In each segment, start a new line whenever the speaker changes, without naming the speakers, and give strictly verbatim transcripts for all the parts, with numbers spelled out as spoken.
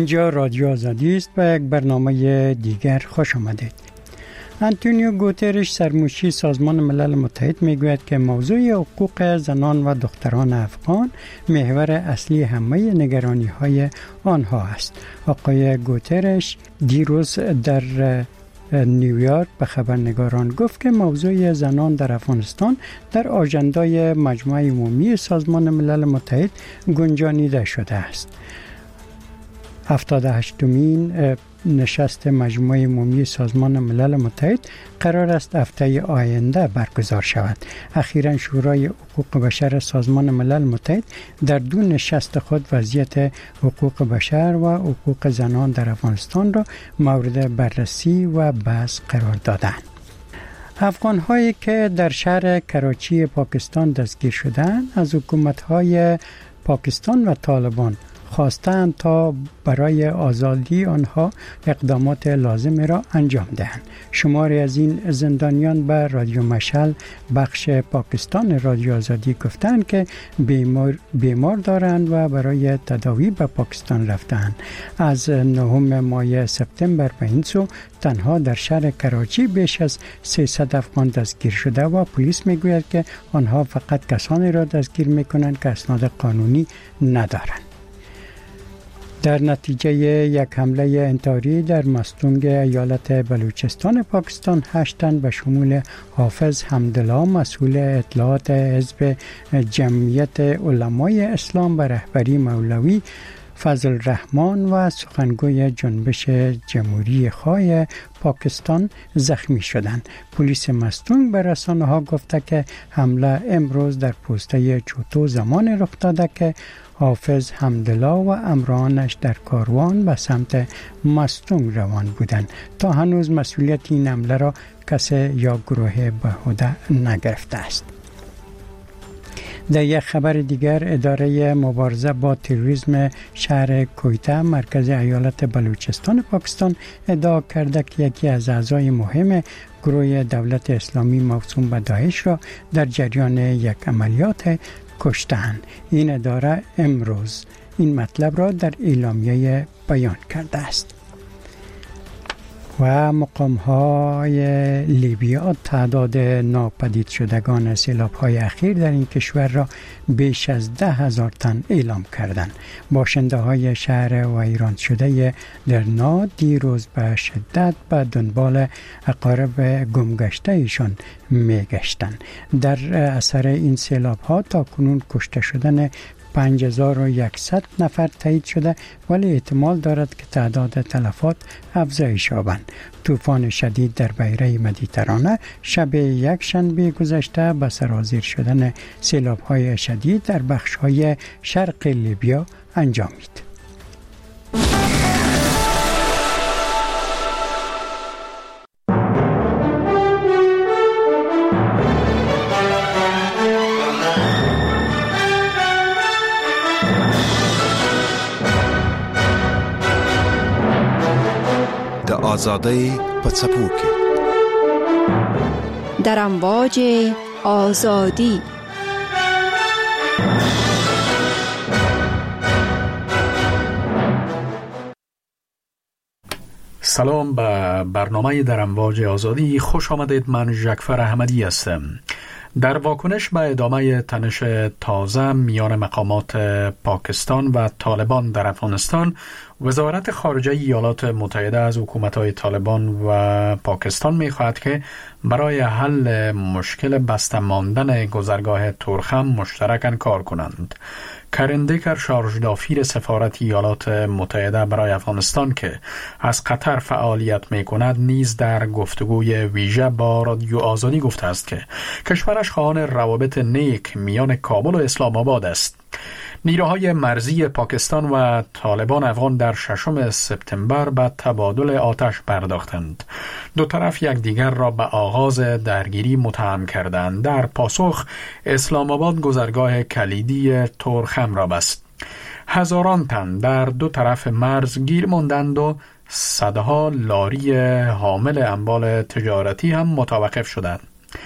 اینجا رادیو آزادی است و یک برنامه دیگر خوش آمدید. آنتونیو گوترش سرمشی سازمان ملل متحد میگوید که موضوع حقوق زنان و دختران افغان محور اصلی همه نگرانی های آنها است. آقای گوترش دیروز در نیویورک به خبرنگاران گفت که موضوع زنان در افغانستان در آژندای مجمع عمومی سازمان ملل متحد گنجانیده شده است. هفتاد و هشتمین نشست مجمع عمومی سازمان ملل متحد قرار است هفته آینده برگزار شود. اخیراً شورای حقوق بشر سازمان ملل متحد در دو نشست خود وضعیت حقوق بشر و حقوق زنان در افغانستان را مورد بررسی و بحث قرار دادند. افغان هایی که در شهر کراچی پاکستان دستگیر شدند از حکومت های پاکستان و طالبان خواستند تا برای آزادی آنها اقدامات لازم را انجام دهند. شماری از این زندانیان به رادیو مشعل بخش پاکستان رادیو آزادی گفتند که بیمار, بیمار دارند و برای تداوی به پاکستان رفتند. از نهم ماه سپتامبر به این سو تنها در شهر کراچی بیش از سیصد افغان دستگیر شده و پلیس میگوید که آنها فقط کسانی را دستگیر میکنند که اسناد قانونی ندارند. در نتیجه یک حمله انتحاری در مستونگ ایالت بلوچستان پاکستان هشت تن به شمول حافظ حمدالله مسئول اطلاعات حزب جمعیت علمای اسلام به رهبری مولوی فضل الرحمن و سخنگوی جنبش جمهوری خواه پاکستان زخمی شدند. پلیس مستونگ به رسانه ها گفته که حمله امروز در پوسته چوتو زمان رخ داده که حافظ حمدالله و امرانش در کاروان به سمت مستونگ روان بودند. تا هنوز مسئولیت این حمله را کسی یا گروه به عهده نگرفته است. در یک خبر دیگر اداره مبارزه با تروریسم شهر کویته مرکز ایالت بلوچستان پاکستان ادعا کرده که یکی از اعضای مهم گروه دولت اسلامی موسوم به داعش را در جریان یک عملیات کشتند. این اداره امروز این مطلب را در اعلامیه بیان کرده است. و مقام‌های لیبیا تعداد ناپدید شدگان سیلاب‌های اخیر در این کشور را بیش از ده هزار تن اعلام کردند. باشنده‌های شهر ویران شده درنا دیروز به شدت به دنبال اقارب گمگشته ایشان می‌گشتند. در اثر این سیلاب‌ها تا کنون کشته شدن پنج هزار و صد نفر تایید شده، ولی احتمال دارد که تعداد تلفات افزایش یابد. طوفان شدید در بحیره مدیترانه شب یک شنبه گذشته به سرازیر شدن سیلاب‌های شدید در بخش‌های شرق لیبیا انجامید.
آزادی په څپو کې
در امواج آزادی.
سلام به برنامه در امواج آزادی، خوش آمدید. من ژکفر احمدی هستم. در واکنش به ادامه تنش تازه میان مقامات پاکستان و طالبان در افغانستان، وزارت خارجه ایالات متحده از حکومت‌های طالبان و پاکستان می‌خواهد که برای حل مشکل بسته ماندن گذرگاه تورخم مشترکاً کار کنند. کرین دیکر، شارژ دافیر سفارت ایالات متحده برای افغانستان که از قطر فعالیت می‌کند، نیز در گفتگوی ویژه با رادیو آزادی گفته است که کشورش خواهان روابط نیک میان کابل و اسلام آباد است. نیروهای مرزی پاکستان و طالبان افغان در ششم سپتامبر به تبادل آتش پرداختند. دو طرف یکدیگر را به آغاز درگیری متهم کردند. در پاسخ اسلام آباد گذرگاه کلیدی تورخم را بست. هزاران تن در دو طرف مرز گیر ماندند و صدها لاری حامل اموال تجارتی هم متوقف شدند.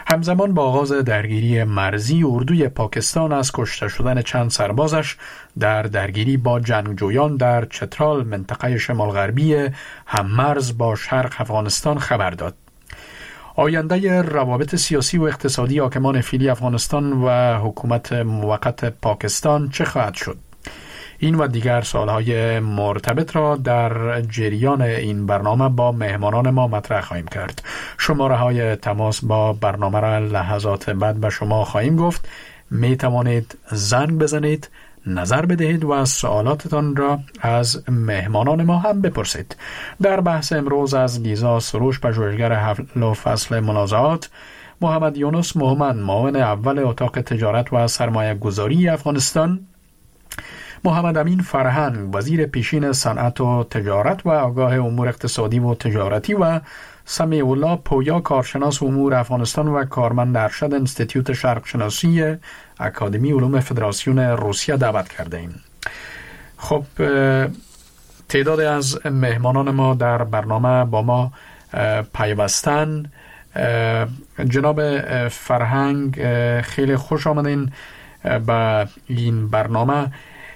همزمان با آغاز درگیری مرزی، اردوی پاکستان از کشته شدن چند سربازش در درگیری با جنگجویان در چترال، منطقه شمال غربی هممرز با شرق افغانستان خبر داد. آینده روابط سیاسی و اقتصادی حاکمان فعلی افغانستان و حکومت موقت پاکستان چه خواهد شد؟ این و دیگر سوالهای مرتبط را در جریان این برنامه با مهمانان ما مطرح خواهیم کرد. شماره های تماس با برنامه را لحظات بعد به شما خواهیم گفت. می توانید زنگ بزنید، نظر بدهید و سوالاتتان را از مهمانان ما هم بپرسید. در بحث امروز از لیزا سروش، پژوهشگر حل و فصل منازعات، محمد یونس محمد، معاون اول اتاق تجارت و سرمایه گذاری افغانستان، محمد امین فرهنگ، وزیر پیشین صنعت و تجارت و آگاه امور اقتصادی و تجارتی، و سمیع الله پویا، کارشناس امور افغانستان و کارمند ارشد انستیتیوت شرق شناسی اکادمی علوم فدراسیون روسیه دعوت کرده ایم. خب، تعداد از مهمانان ما در برنامه با ما پیوستن. جناب فرهنگ، خیلی خوش آمدین به این برنامه.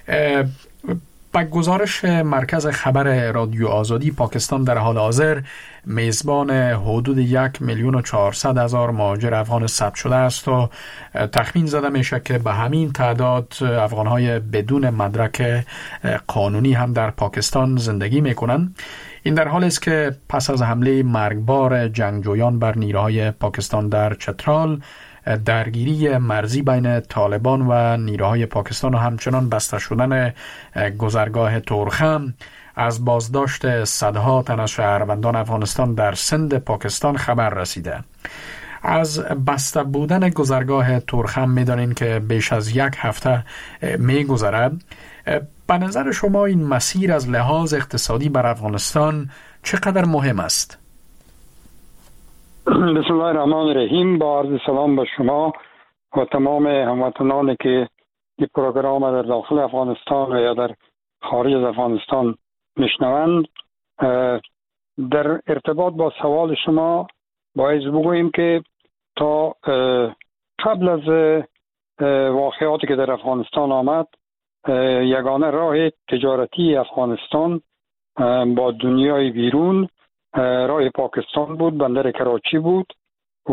با گزارش مرکز خبر رادیو آزادی، پاکستان در حال حاضر میزبان حدود یک میلیون و چهارصد هزار مهاجر افغان ثبت شده است و تخمین زده میشه که به همین تعداد افغانهای بدون مدرک قانونی هم در پاکستان زندگی میکنن. این در حالی است که پس از حمله مرگبار جنگجویان بر نیروهای پاکستان در چترال، درگیری مرزی بین طالبان و نیروهای پاکستان و همچنان بسته شدن گذرگاه تورخم، از بازداشت صدها تن از شهروندان افغانستان در سند پاکستان خبر رسیده. از بسته بودن گذرگاه تورخم می‌دانین که بیش از یک هفته می‌گذرد. به نظر شما این مسیر از لحاظ اقتصادی بر افغانستان چقدر مهم است؟
بسم الله الرحمن الرحیم. با عرض سلام به شما و تمام هموطنانی که این پروگرام در داخل افغانستان و یا در خارج از افغانستان میشنوند. در ارتباط با سوال شما باید بگوییم که تا قبل از واقعاتی که در افغانستان آمد، یگانه راه تجارتی افغانستان با دنیای بیرون راه پاکستان بود، بندر کراچی بود و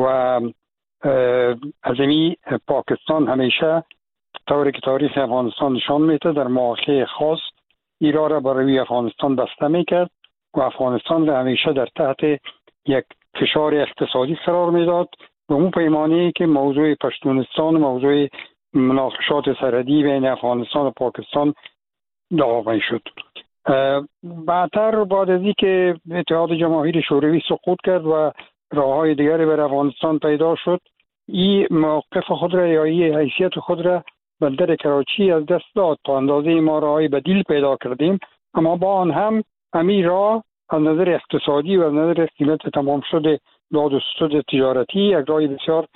از این پاکستان همیشه طوری که تاریخ افغانستان نشان میده در مواقع خاص ایران را برای افغانستان بسته میکرد و افغانستان را همیشه در تحت یک فشار اقتصادی قرار میداد و اون پیمانه‌ای که موضوع پشتونستان و موضوع مناقشات سرحدی بین افغانستان و پاکستان دعوا شد. بعدتر بعد از اینکه اتحاد جماهیر شوروی سقوط کرد و راههای دیگری بر افغانستان پیدا شد، این موقف خود را یا این حیثیت خود را بندر کراچی از دست داد. تا اندازه ما راهی بدیل پیدا کردیم، اما با آن هم همین راه از نظر اقتصادی و از نظر قیمت تمام شده داد و ستد تجارتی یک راه بسیار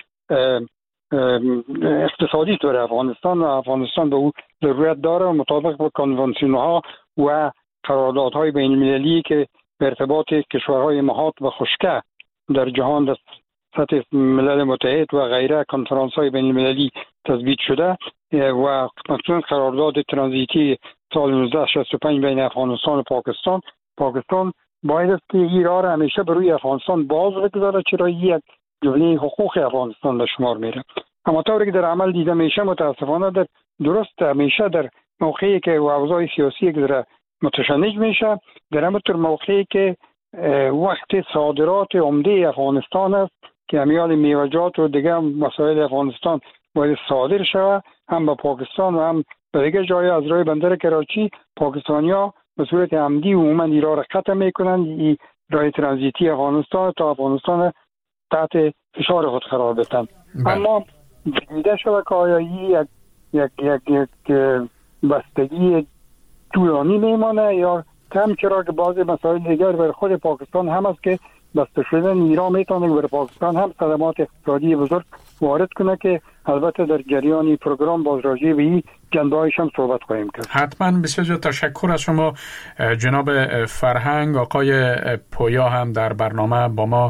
اقتصادی داره افغانستان و افغانستان به او ضرورت داره و مطابق با کنوانسیون ها و قراردادهای بین المللی که به ارتباط کشورهای محاط و خشکه در جهان در سطح ملل متحد و غیره کنفرانس های بین المللی تثبیت شده و مخصوصا قرارداد ترانزیتی سال نوزده شصت و پنج بین افغانستان و پاکستان پاکستان باید است که این راه را همیشه به روی افغانستان باز بگذاره، چرا یک جمله حقوق افغانستان در شمار میره. اما طوری که در عمل دیده میشه متاسفانه در درست همیشه در موقعی که اوضاع سیاسی که متشنج میشه، در همونطور موقعی که وقت صادرات عمده افغانستان است که همیان میوه‌جات و دیگه مسائل افغانستان باید صادر شود هم به پاکستان و هم به دیگه جای از روی بندر کراچی، پاکستانیا به صورت عمدی عموما ایران را قطع میکنند. این راه ترانزیتی افغانستان تا افغانستان تحت فشار خود قرار بدن. اما دیده شده که آیا یک یک یک یک بستگی طولانی میمانه یا کم، چرا که بعضی مسائل دیگر بر خود پاکستان هم است که بسته شدن ایران میتونه بر پاکستان هم صدمات اقتصادی بزرگ وارد کنه که البته در جریان پروگرام باز راجع به این جنبه‌هایش هم صحبت خواهیم کرد.
حتما. بسیار تشکر از شما جناب فرهنگ. آقای پویا هم در برنامه با ما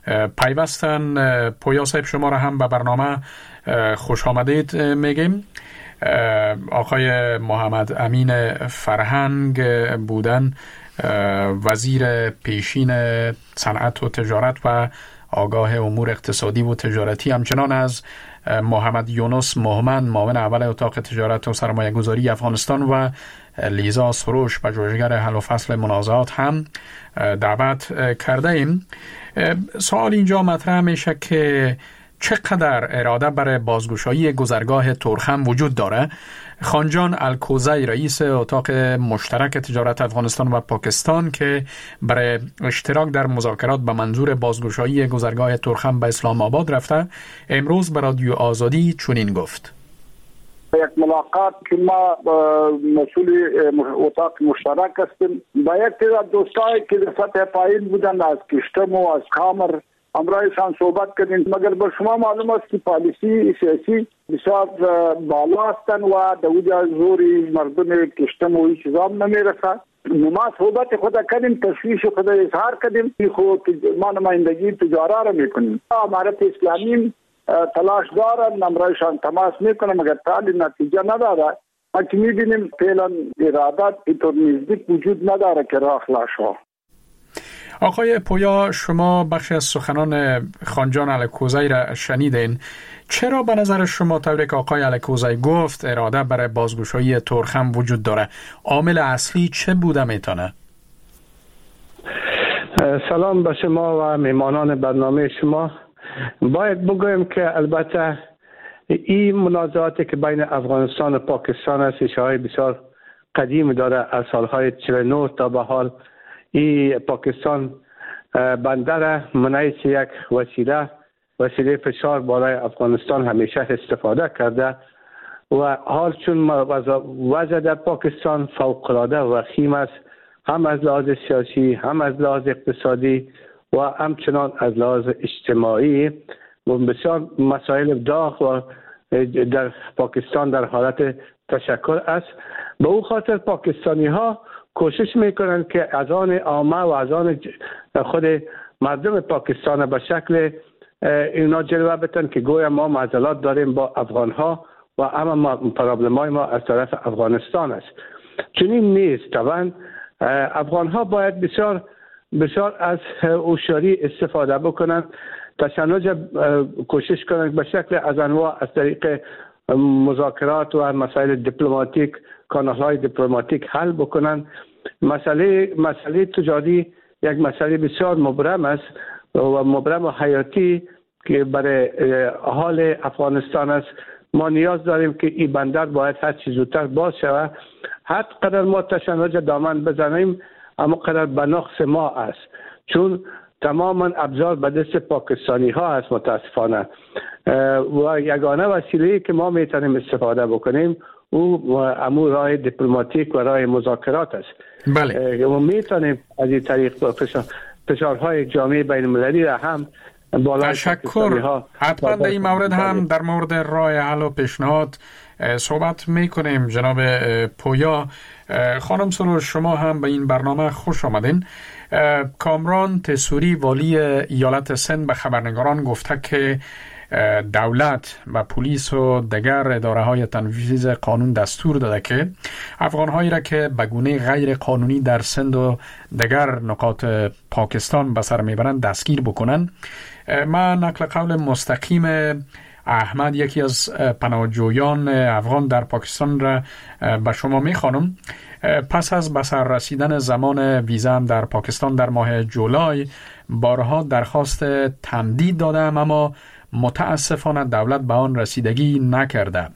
پیوستن. پویا صاحب شما را هم به برنامه خوش آمدید میگیم. آقای محمد امین فرهنگ بودن وزیر پیشین صنعت و تجارت و آگاه امور اقتصادی و تجارتی، همچنان از محمد یونس محمد معاون اول اتاق تجارت و سرمایه گذاری افغانستان و لیزا سروش پژوهشگر حل و فصل منازعات هم دعوت کرده ایم. سوال اینجا مطرح میشه که چقدر اراده برای بازگشایی گذرگاه تورخم وجود داره؟ خانجان الکوزی رئیس اتاق مشترک تجارت افغانستان و پاکستان که برای اشتراک در مذاکرات به منظور بازگشایی گذرگاه تورخم به اسلام آباد رفته، امروز به رادیو آزادی چنین گفت:
یک ملاقات که ما مسئول اتاق مشترک هستیم با یک تعداد دوستایی که در سطح پایین بودن از کشتم و از کامر همراهشان صحبت کردیم، مگر به شما معلوم است که پالیسی سیاسی بسیار بالا هستند و دوجا زوری مردم کشتم و هیچ چیزا نمیرسد. ما صحبت خود کردیم، تشویش خود اظهار کردیم که خود ما نمایندگی تجارت را میکنیم. امارت اسلامی تلاش دارن، همراهشان تماس میکنه مگر تعالی نتیجه نداره. ما که میبینیم فعلا ارادت اینطور نزدیک وجود نداره که راه خلاص شود.
آقای پویا، شما بخشی از سخنان خانجان الکوزی را شنیدین. چرا به نظر شما طوری که آقای الکوزی گفت اراده برای بازگشایی تورخم وجود داره؟ عامل اصلی چه بوده میتونه؟
سلام به شما و میمانان برنامه شما. باید بگویم که البته این منازعاتی که بین افغانستان و پاکستان است ریشه‌های بسیار قدیم داره. از سالهای چهل و نه تا به حال این پاکستان بندر منعیس یک وسیله وسیله فشار بالای افغانستان همیشه استفاده کرده و حال چون وضع در پاکستان فوق‌العاده وخیم است، هم از لحاظ سیاسی هم از لحاظ اقتصادی و همچنان از لحاظ اجتماعی و بسیار مسائل داغ و در پاکستان در حالت تشکل است. به او خاطر پاکستانی ها کوشش میکنند که از آن عامه و از آن خود مردم پاکستان به شکل اینا جلوه بتن که گویا ما معضلات داریم با افغان ها و اما پرابلم های ما از طرف افغانستان است. چنین نیست. طبعا افغان ها باید بسیار بسیار از هوشیاری استفاده بکنند، تشنج کوشش کنند به شکل از انواع از طریق مذاکرات و مسائل دیپلماتیک، کانال های دیپلماتیک حل بکنند. مسئله مسئله تجاری یک مسئله بسیار مبرم است و مبرم و حیاتی که برای حال افغانستان است. ما نیاز داریم که این بندر باید هر چیز زودتر باز شود. هر قدر ما تشنج دامن بزنیم اما قدر به نقص ما است، چون تماما ابزار به دست پاکستانی ها است متاسفانه و یگانه وسیله‌ای که ما میتونیم استفاده بکنیم او امور راه دیپلماتیک و راه مذاکرات است.
بله.
و میتونیم از این طریق فشار فشارهای جامعه بین المللی را هم بالا
تشکر. حتما در این مورد هم در مورد راه حل و پیشنهاد صحبت میکنیم. جناب پویا، خانم سروش، شما هم به این برنامه خوش آمدین. کامران تسوری والی ایالت سند به خبرنگاران گفته که دولت و پلیس و دیگر اداره های تنفیذ قانون دستور داده که افغان هایی را که به گونه غیر قانونی در سند و دیگر نقاط پاکستان به سر میبرند دستگیر بکنند. من نقل قول مستقیم احمد، یکی از پناهجویان افغان در پاکستان را به شما میخوانم. پس از به سر رسیدن زمان ویزا در پاکستان در ماه جولای بارها درخواست تمدید دادم، اما متاسفانه دولت به آن رسیدگی نکرده.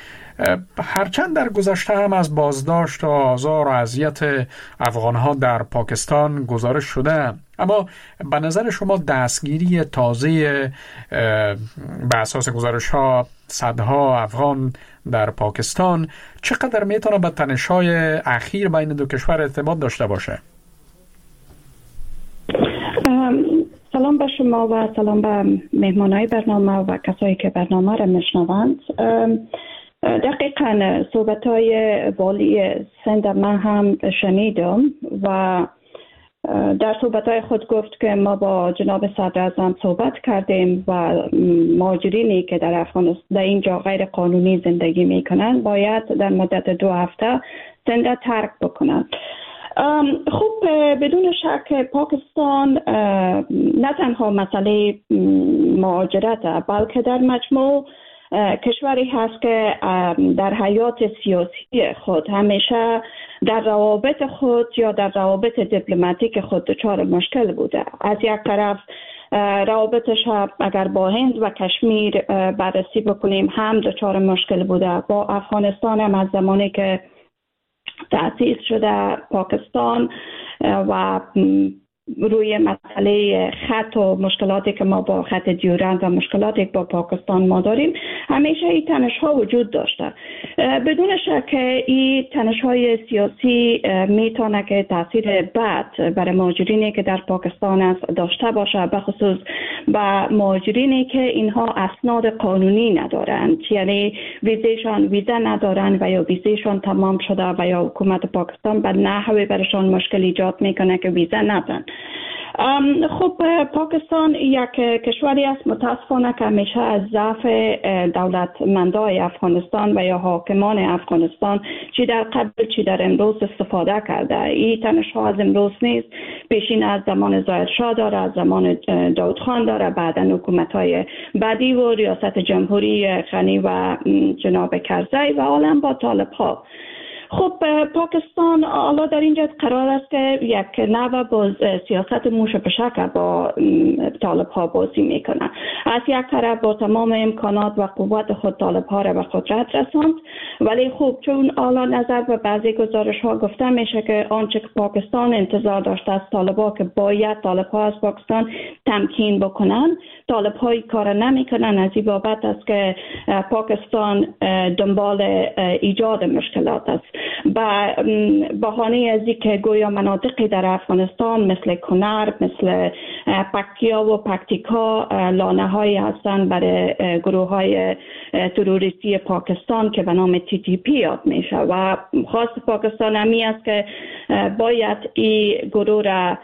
هرچند در گذشته هم از بازداشت و آزار و اذیت افغانها در پاکستان گزارش شده، اما به نظر شما دستگیری تازه به اساس گزارش ها صدها افغان در پاکستان چقدر میتونه به تنش‌های اخیر بین دو کشور ارتباط داشته باشه؟
سلام به شما و سلام به مهمانای برنامه و کسایی که برنامه را میشنوند. دقیقاً صحبت‌های والی سند من هم شنیدم و در صحبت‌های خود گفت که ما با جناب صدر اعظم صحبت کردیم و مهاجرینی که در افغانستان در اینجا غیر قانونی زندگی میکنن باید در مدت دو هفته زنده ترک بکنن. خب بدون شک پاکستان نه تنها مسئله مهاجرت بلکه در مجموع کشوری هست که در حیات سیاسی خود همیشه در روابط خود یا در روابط دیپلماتیک خود دچار مشکل بوده. از یک طرف روابطش اگر با هند و کشمیر بررسی بکنیم هم دچار مشکل بوده، با افغانستان هم از زمانی که تأسیس شده پاکستان و روی مسئله خط و مشکلاتی که ما با خط دیورند و مشکلاتی که با پاکستان ما داریم همیشه این تنش ها وجود داشته. بدون شک این تنش های سیاسی میتونه که تاثیر بد برای مهاجرینی که در پاکستان است داشته باشه، به خصوص با مهاجرینی که اینها اسناد قانونی ندارند، یعنی ویزیشان ویزا ندارند و یا ویزیشان تمام شده و یا حکومت پاکستان به نحوی برشان مشکل ایجاد میکنه که ویزا ندارند. خب پاکستان یک کشوری است متاسفانه که همیشه از ضعف دولتمندای افغانستان و یا حاکمان افغانستان چی در قبل چی در امروز استفاده کرده. این تنش ها از امروز نیست، پیشین از زمان ظاهر شاه داره، از زمان داود خان داره، بعدا حکومت های بعدی و ریاست جمهوری غنی و جناب کرزی و عالم با طالب ها. خب پاکستان حالا در اینجا قرار است که یک نوع با سیاست موش بشک با طالب ها بازی میکنه. از یک طرف با تمام امکانات و قوت خود طالب ها را به قدرت رساند، ولی خب چون حالا نظر به بعضی گزارش ها گفته میشه که آنچه که پاکستان انتظار داشته از طالب ها که باید طالب ها از پاکستان تمکین بکنن، طالب های کار نمیکنن. از این بابت است که پاکستان دنبال ایجاد مشکلات است. با بهانه از اینکه گویا مناطقی در افغانستان مثل کنر، مثل پکتیا و پکتیکا لانه هایی هستند برای گروه های تروریستی پاکستان که به نام تی تی پی یاد میشه و خواست پاکستان همی است که باید این گروه را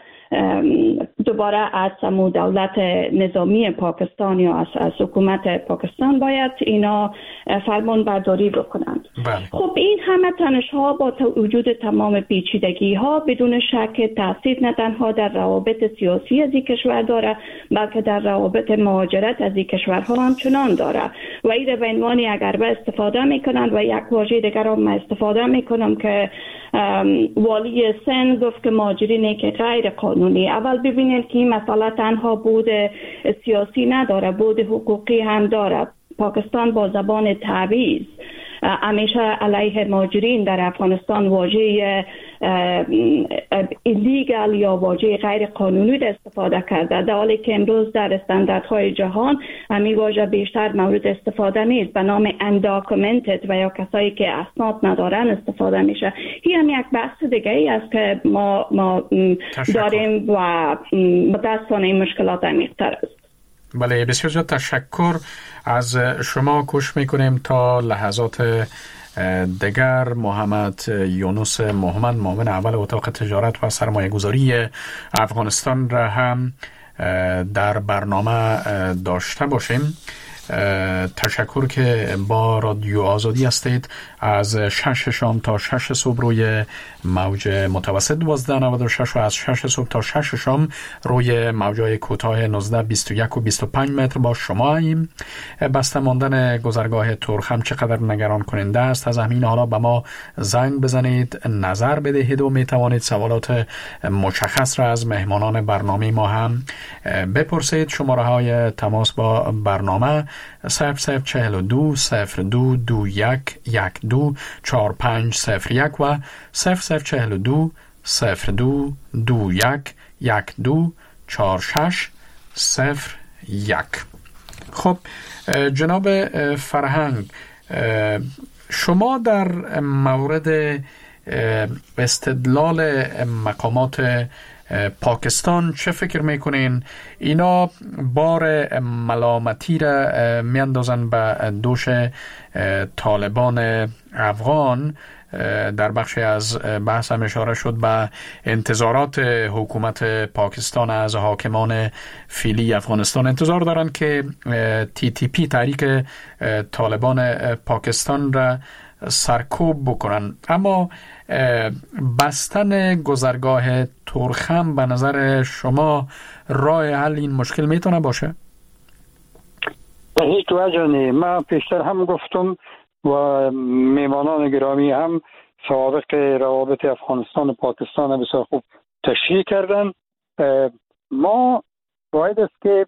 دوباره از سمو دولت نظامی پاکستان یا از, از حکومت پاکستان باید اینا فرمان برداری بکنند. بله. خب این همه تنش ها با وجود تمام پیچیدگی ها بدون شک تاثیر نه تنها در روابط سیاسی از این کشور داره بلکه در روابط مهاجرت از این کشورها هم چنان داره و این به عنوانی اگر به استفاده میکنند و یک واژه دیگر هم استفاده میکنم که والی سن گفت که مهاجرینی که غیر قانونی. اول ببینید که این مسئله تنها بود سیاسی نداره، بود حقوقی هم داره. پاکستان با زبان تعویض همیشه علیه مهاجرین در افغانستان واژه ایلیگال یا واژه غیر قانونی را استفاده کرده، در حالی که امروز در استانداردهای جهان همین واژه بیشتر مورد استفاده نیست، به نام انداکومنتد و یا کسایی که اسناد ندارن استفاده میشه. این هم یک بحث دیگه ای است که ما ما داریم و متاسفانه این مشکلات عمیق‌تر است.
بله، بسیار زیاد تشکر از شما. کوشش میکنیم تا لحظات دیگر محمد یونس محمد معاون اول اتاق تجارت و سرمایه گذاری افغانستان را هم در برنامه داشته باشیم. تشکر که با رادیو آزادی هستید. از شش شام تا شش صبح روی موج متوسط دوازده نود و شش و از شش صبح تا شش شام روی موجای کوتاه نوزده بیست و یک و بیست و پنج متر با شما ایم. بسته ماندن گذرگاه ترخ هم چقدر نگران کننده است. از همین حالا به ما زنگ بزنید، نظر بدهید و می توانید سوالات مشخص را از مهمانان برنامه ما هم بپرسید. شماره های تماس با برنامه صفر صفر چهل و دو صفر دو دو یک یک دو چهار پنج صفر یک و صفر صفر چهل و دو صفر دو دو یک یک دو چهار شش صفر یک. خب جناب فرهنگ، شما در مورد استدلال مقامات پاکستان چه فکر میکنین؟ اینا بار ملامتی را میاندازن به دوش طالبان افغان در بخش از بحث هم اشاره شد به انتظارات حکومت پاکستان از حاکمان فعلی افغانستان. انتظار دارند که تی تی پی تحریک طالبان پاکستان را سرکوب بکنن، اما بستن گذرگاه تورخم به نظر شما راه حل این مشکل میتونه باشه؟
به هیچ وجه نه. من پیشتر هم گفتم و میمانان گرامی هم سابق روابط افغانستان و پاکستان بسیار خوب تشریح کردن. ما باید است که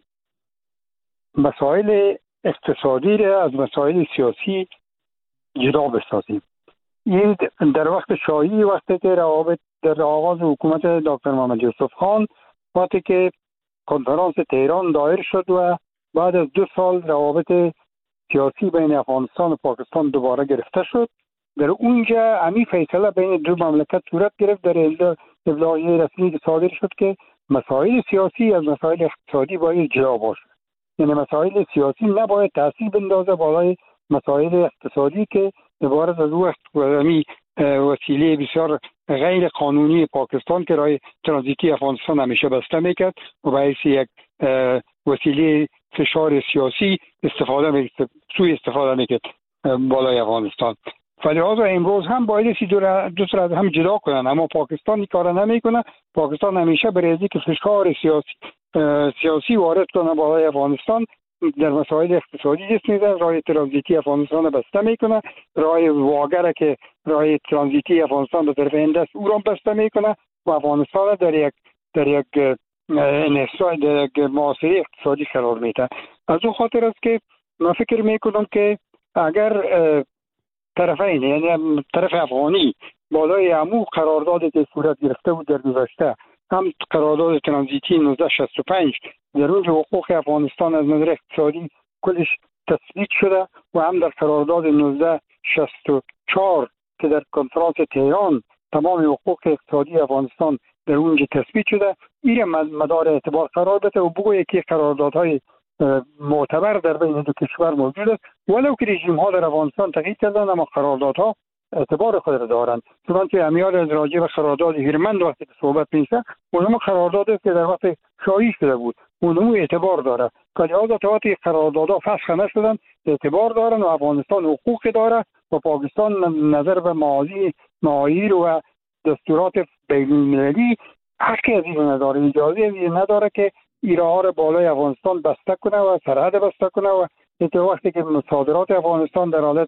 مسائل اقتصادی را از مسائل سیاسی جدا بسازیم. این در وقت شاهی، وقتی که روابط در آغاز حکومت دکتر محمد یوسف خان، وقتی که کنفرانس تهران دایر شد و بعد از دو سال روابط سیاسی بین افغانستان و پاکستان دوباره گرفته شد، در اونجا همی فیصله بین دو مملکت صورت گرفت در ابلاغیه رسمی که صادر شد که مسائل سیاسی از مسائل اقتصادی باید جدا باشه. یعنی مسائل سیاسی نباید تاثیر بندازه بالای مسائل اقتصادی که عبارت از وقت همی وسیله بسیار غیر قانونی پاکستان که راه ترانزیتی افغانستان همیشه بسته میکرد و باعث یک وسیله فشار سیاسی استفاده میکرد، سوی استفاده میکرد بالای افغانستان. فلذا امروز هم باید سی دو دو از هم جدا کنن، اما پاکستان این کار نمیکنه. پاکستان همیشه برای اینکه فشار سیاسی سیاسی وارد کنه بالای افغانستان در مسائل اقتصادی دست میزنه، راه ترانزیتی افغانستان بسته میکنه، راه واگر که راه ترانزیتی افغانستان به طرف هند است او را بسته میکنه و افغانستان در یک در یک انحصار در یک معاصره اقتصادی قرار میده. از اون خاطر است که من فکر میکنم که اگر طرفین، یعنی طرف افغانی بالای عمو قرارداد که صورت گرفته بود در گذشته، هم قرارداد ترانزیتی نوزده شصت و پنج در اونجا حقوق افغانستان از نظر اقتصادی کلش تثبیت شده و هم در قرارداد نوزده شصت و چهار که در کنفرانس تهران تمام حقوق اقتصادی افغانستان در اونجا تثبیت شده. این مدار اعتبار قرار بده و بگوید که قراردادهای معتبر در بین دو کشور موجود است، ولو که رژیم ها در افغانستان تغییر کردن اما قراردادها اعتبار خود را دارند. چنانچه امیال از راجع به قرارداد هیرمند وقتی که صحبت میشه، اونم قرارداد است که در وقت شاهی شده بود، اونم اعتبار داره. که لحاظا تا وقتی قراردادها فسخ نشدن اعتبار دارن و افغانستان حقوق داره و پاکستان نظر به معاصی معایر و دستورات بین‌المللی حقی از این نداره، اجازه از این نداره که ایرها را بالای افغانستان بسته کنه و سرحد بسته کنه و تا وقتی که صادرات افغانستان در حالت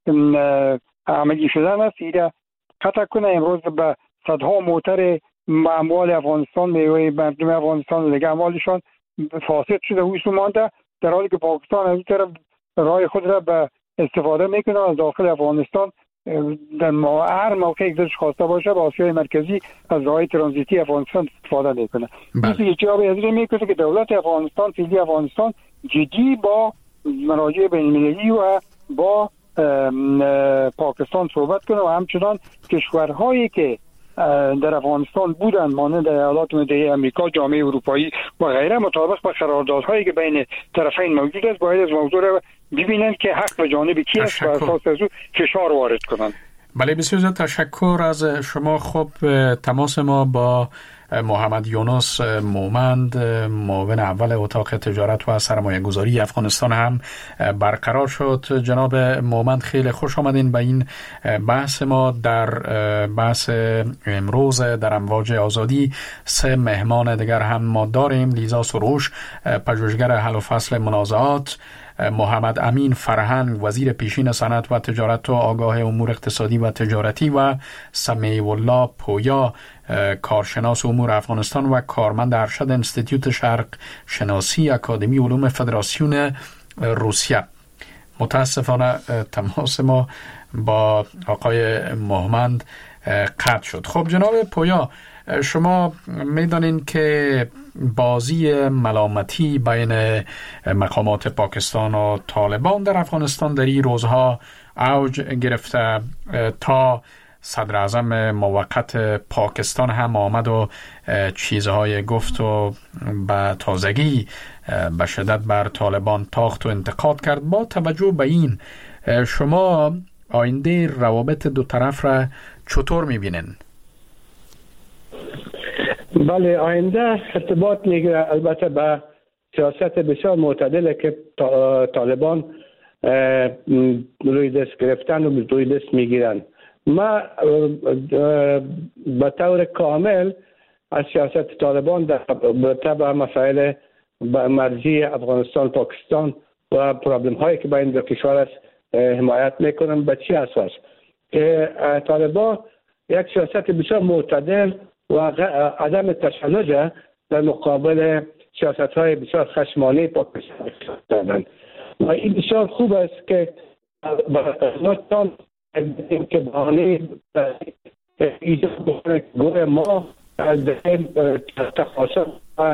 عملی شدن است ایره قطع کنه. امروز به صدها موتر اموال افغانستان، میوه مردم افغانستان و دیگه اموالشان فاسد شده و ایسو مانده، در حالی که پاکستان از این طرف راه خود را به استفاده میکنه از داخل افغانستان در هر موقعی که خواسته باشه به آسیای مرکزی از راه ترانزیتی افغانستان استفاده میکنه. این جواب از این میکنه که دولت افغانستان، فعلی افغانستان جدی با مراجع بین‌المللی و با پاکستان صحبت کنه و همچنان کشورهایی که در افغانستان بودن مانند ایالات متحده آمریکا، جامعه اروپایی و غیره مطابق با قراردادهایی که بین طرفین موجود است باید از موضوع را ببینن که حق به جانب کی است و اساس از او فشار وارد کنند.
بله، بسیار زیاد تشکر از شما. خب تماس ما با محمد یونس مومند، معاون اول اتاق تجارت و سرمایه گذاری افغانستان هم برقرار شد. جناب مومند خیلی خوش آمدین به این بحث ما. در بحث امروز در امواج آزادی سه مهمان دیگر هم ما داریم: لیزا سروش، پژوهشگر حل و فصل منازعات، محمد امین فرهنگ، وزیر پیشین صنعت و تجارت و آگاه امور اقتصادی و تجارتی، و سمیع الله پویا، کارشناس امور افغانستان و کارمند ارشد انستیتوت شرق شناسی اکادمی علوم فدراسیون روسیه. متاسفانه تماس ما با آقای مومند قطع شد. خب جناب پویا، شما میدانین که بازی ملامتی بین مقامات پاکستان و طالبان در افغانستان در این روزها اوج گرفته. تا صدر اعظم موقت پاکستان هم آمد و چیزهای گفت و به تازگی به شدت بر طالبان تاخت و انتقاد کرد. با توجه به این، شما آینده روابط دو طرف را چطور میبینین؟
بله، آینده ارتباط میگیره البته به سیاست بسیار معتدله که طالبان روی دست گرفتن و روی دست میگیرن. ما به طور کامل از سیاست طالبان در تبع مسائل مرزی افغانستان پاکستان و پرابلم هایی که بین دو کشور است حمایت میکنم. به چی اساس؟ که طالبان یک سیاست بسیار معتدل و عدم تشنج در مقابل سیاست های بسیار خشمانه پاکستان دارند و این بسیار خوب است که نوچان که بحانه ایجاد بکنه گوه ما از دهیم تخواصم و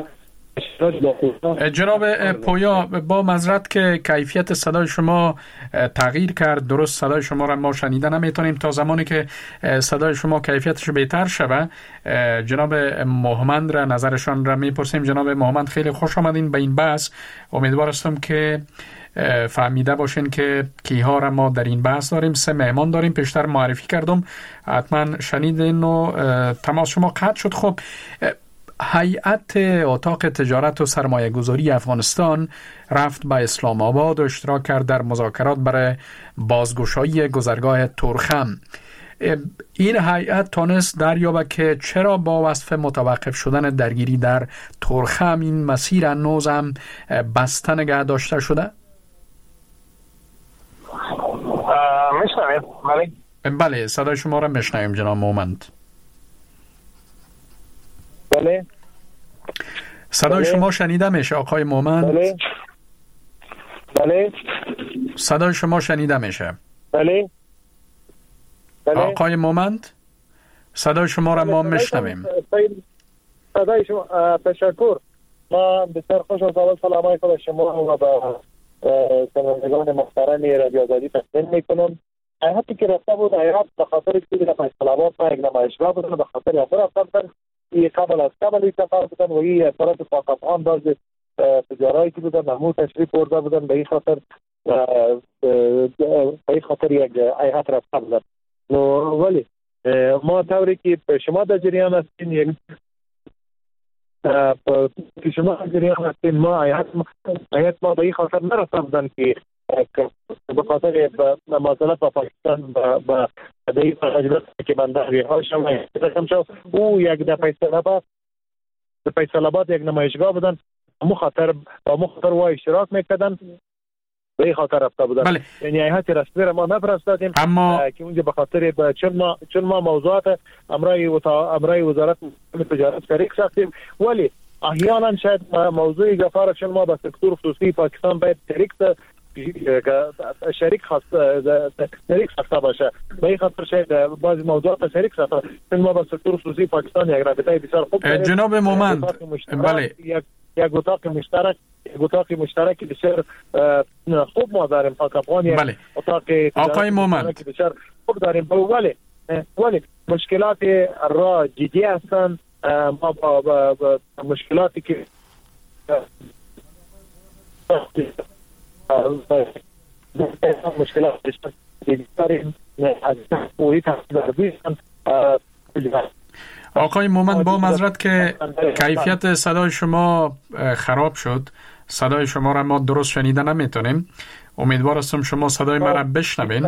جناب پویا، با معذرت که کیفیت صدای شما تغییر کرد، درست صدای شما را ما شنیده نمیتونیم تا زمانی که صدای شما کیفیتش بهتر شود. جناب محمد را نظرشان را میپرسیم. جناب محمد، خیلی خوش آمدین به این بحث. امیدوار هستم که فهمیده باشین که کیها را ما در این بحث داریم. سه مهمان داریم، پیشتر معرفی کردم، حتما شنیدین و تماس شما قطع شد. خب، هیئت اتاق تجارت و سرمایه گذاری افغانستان رفت به اسلام آباد و اشتراک کرد در مذاکرات برای بازگشایی گذرگاه تورخم. این هیئت تانست دریابه که چرا با وصف متوقف شدن درگیری در تورخم این مسیر هنوز هم بسته نگه داشته شده؟
میشنوید؟ بله
بله، صدای شما را میشنویم جناب مومند.
بله
صدای
بله.
شما شنیده میشه آقای مومند؟
بله بله
صدای شما شنیده میشه.
بله بله
آقای مومند، صدای شما را ما میشنویم.
صدای شما تشکر. ما بسیار خوش از سلامای خود شما و با شنوندگان محترم رادیو آزادی تقدیم میکنم. هیئتی که رفته بود، هیئت به خاطر که در فیصل آباد ما یک نمایشگاه بود، به خاطر امور رفتن این قبل از قبل سفر بودن و این طرف پاک افغان باز تجارایی که بودن نمو تشریف برده بودن. به این خاطر به این خاطر یک هیئت رفته بودن. ولی ما طوری که شما در جریان هستین، یعنی که شما در جریان هستین، ما هیئت ما به این خاطر نرفته بودن که به خاطر مماثلت با پاکستان با این مجلس که بندری ها شما او یک در فیصل آباد در فیصل آباد یک نمایشگاه بودن، مو خاطر با مو خاطر وای اشتراک میکردن، به این خاطر رفته بودن.
بله.
یعنی هیئت رسمی ما نفرستادیم،
اما
که اونجا به خاطر چون ما چون ما موضوعات امرای و امرای وزارت تجارت شریک ساختیم، ولی احیانا شاید موضوع گفار چون ما با سکتور خصوصی پاکستان باید شریک شریک خاص شریک ساخته باشه. به این خاطر شاید بعضی موضوعات شریک ساخته، چون ما با سکتور خصوصی پاکستان یک رابطه بسیار خوب داریم.
جناب مومند، بله،
یک یک اتاق مشترک یک اتاق مشترک بسیار خوب ما داریم. پاک افغان
بله.
اتاق
آقای مومند
بسیار خوب داریم، ولی ولی مشکلات را جدی هستند. ما با, با, با مشکلاتی که مشکلات داریم از پوری تحصیل.
آقای مومند، با معذرت که کیفیت صدای شما خراب شد، صدای شما را ما درست شنیده نمیتونیم. امیدوار هستم شما صدای ما را بشنوین.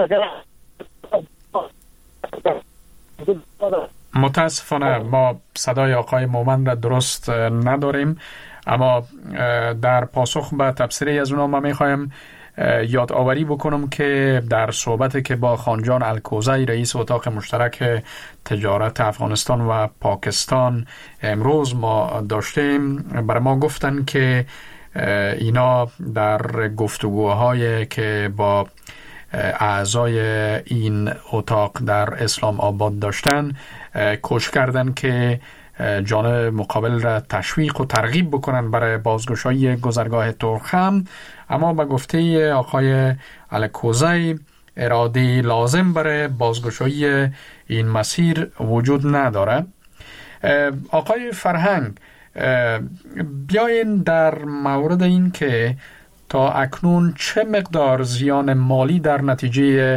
متاسفانه ما صدای آقای مومند را درست نداریم، اما در پاسخ به تبصره از اونا ما میخوایم یادآوری بکنم که در صحبتی که با خانجان الکوزی رئیس اتاق مشترک تجارت افغانستان و پاکستان امروز ما داشتیم، برای ما گفتن که اینا در گفتگوهای که با اعضای این اتاق در اسلام آباد داشتن کوشش کردن که جانب مقابل را تشویق و ترغیب بکنن برای بازگشایی گذرگاه تورخم، اما به گفته آقای الکوزی اراده لازم برای بازگشایی این مسیر وجود نداره. آقای فرهنگ، بیاین در مورد این که تا اکنون چه مقدار زیان مالی در نتیجه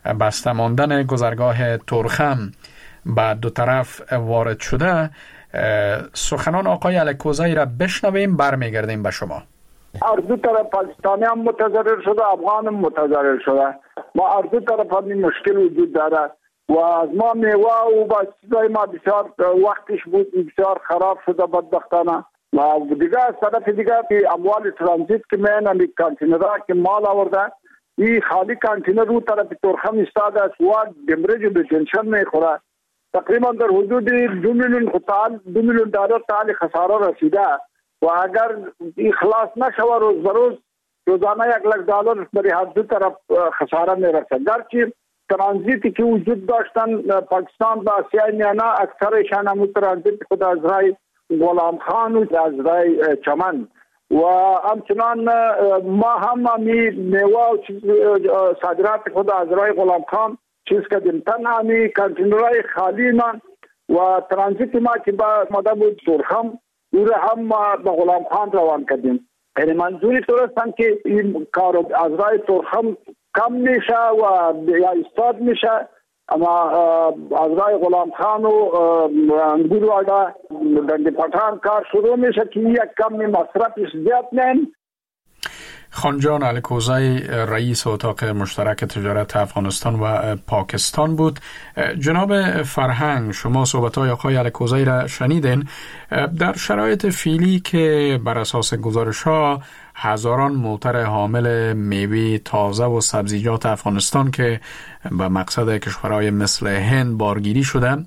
بسته ماندن گذرگاه تورخم به دو طرف وارد شده، سخنان آقای الکوزی را بشنویم، برمیگردیم به شما.
هر دو طرف پاکستانی هم متضرر شده، افغان هم متضرر شده. ما هر دو طرف هم مشکل وجود داره و از ما میوه و با چیزای ما بسیار وقتش بود بسیار خراب شده بدبختانه. و دیگه از طرف دیگه اموال ترانزیت که میان این کانتینرها که مال آورده، این خالی کانتینر رو طرف تورخم استاده است و دمرج به جنشن میخوره. تقریبا در حدود دو میلیون خطال دو میلیون دلار تعالی خساره رسیده و اگر این خلاص نشود روز بروز روزانه یک لک دلار برای هر دو طرف خساره میرسد. گرچه ترانزیتی که وجود داشتن پاکستان با آسیای میانه اکثرشان هم ترانزیت خود از رای غلام خان و از رای چمن و همچنان ما هم همی میوه و صادرات خود از رای غلام خان چیز کردیم. تن همی کانتینرهای خالی من و ترانزیت ما که با ماده بود تورخم او را هم به غلام خان روان کردیم. یعنی منظوری طورستن که این کار از رای تورخم کم میشه و یا استاد میشه، اما از رای غلام خان و انگور والا در پتان کار شروع میشه که یک کم مصرفش زیاد نیم.
خانجان الکوزی رئیس اتاق مشترک تجارت افغانستان و پاکستان بود. جناب فرهنگ، شما صحبت‌های آقای الکوزی را شنیدین. در شرایط فعلی که بر اساس گزارش‌ها هزاران موتر حامل میوه تازه و سبزیجات افغانستان که به مقصد کشورهای مثل هند بارگیری شده،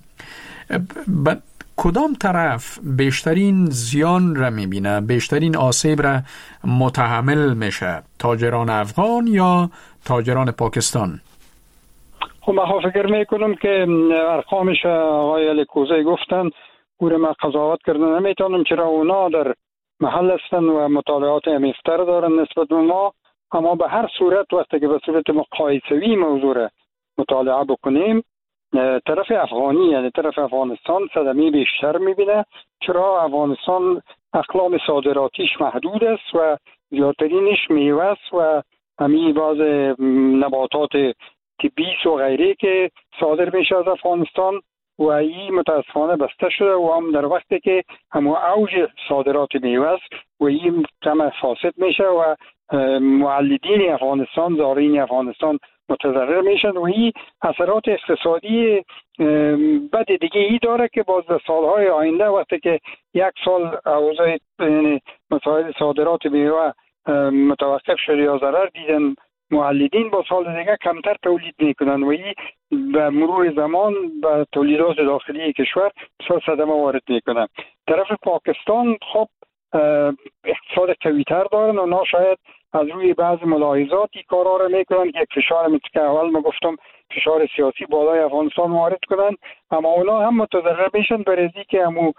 کدام طرف بیشترین زیان را میبینه، بیشترین آسیب را متحمل میشه؟ تاجران افغان یا تاجران پاکستان؟
خب من فکر میکنم که ارقامش آقای الکوزی گفتن او را من قضاوت کردن نمیتونم، چرا اونا در محل هستن و مطالعات عمیق‌تر دارن نسبت به ما. اما به هر صورت وقتی که به صورت مقایسوی موضوع را مطالعه بکنیم، طرف افغانی یعنی طرف افغانستان صدمه بیشتر میبینه، چرا افغانستان اقلام صادراتیش محدود است و زیادترینش میوه است و همین بعض نباتات طبی و غیره که صادر میشه از افغانستان و این متاسفانه بسته شده و هم در وقتی که همون اوج صادرات میوه است و این کم فاسد میشه و مولدین افغانستان، زارعین افغانستان متضرر میشن و این اثرات اقتصادی بد دیگه ای داره که باز در سالهای آینده وقتی که یک سال اوضاع مسائل صادرات میوه متوقف شده یا ضرر دیدن مولدین، با سال دیگه کمتر تولید میکنن و این به مرور زمان به تولیدات داخلی کشور بسیار صدمه وارد میکنن. طرف پاکستان خب اقتصاد قوی‌تر دارن و نا شاید از روی بعض ملاحظات این کارا رو میکنن که یک فشار مثل که اول ما گفتم فشار سیاسی بالای افغانستان وارد کنن، اما اونا هم متضرر میشن برای که همو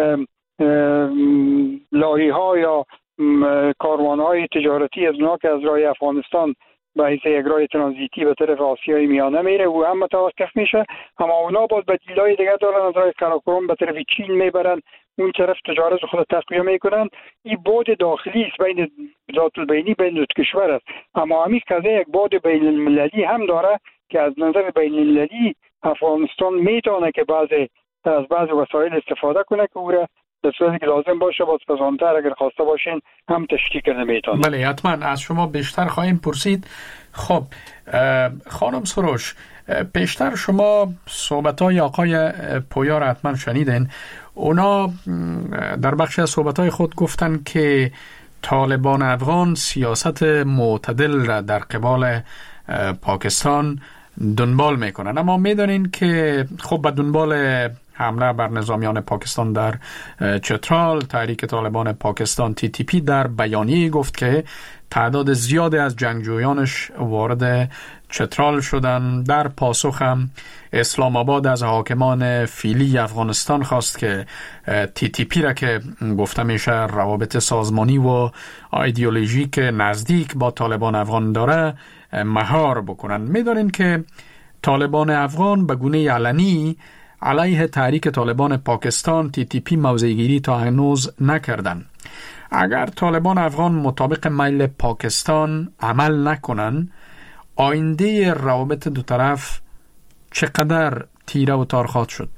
لاری ها یا کاروان های تجارتی از اونا که از راه افغانستان به حیث یک راه ترانزیتی به طرف آسیای میانه میره و هم متوقف میشه، اما اونا باز بدیلای دیگه دارن، از راه قراقرم به طرف چین میبرن، اون طرف تجارت خود تقویه میکنن. این بعد داخلی است بین ذات البینی بین دو کشور است، اما همین قضیه یک بعد بین المللی هم داره که از نظر بین المللی افغانستان میتونه که بعضی از بعضی وسایل استفاده کنه که او را در صورتی که لازم باشه باز پسانتر اگر خواسته باشین هم تشکیل نمیتونه.
بله حتما از شما بیشتر خواهیم پرسید. خب خانم سروش، پیشتر شما صحبت‌های آقای پویا را حتما شنیدین. اونا در بخش از صحبت‌های خود گفتن که طالبان افغان سیاست معتدل را در قبال پاکستان دنبال میکنن، اما میدانین که خب به دنبال حمله بر نظامیان پاکستان در چترال، تحریک طالبان پاکستان تی تی پی در بیانیه گفت که تعداد زیادی از جنگجویانش وارد چترال شدن. در پاسخ هم اسلام آباد از حاکمان فعلی افغانستان خواست که تی تی پی را که گفته میشه روابط سازمانی و ایدئولوژیک نزدیک با طالبان افغان داره مهار بکنن. میدونین که طالبان افغان به گونه علنی علیه تحریک طالبان پاکستان تی تی پی موضع‌گیری تا هنوز نکردن. اگر طالبان افغان مطابق میل پاکستان عمل نکنن، آینده روابط دو طرف چقدر تیره و تار خواهد شد؟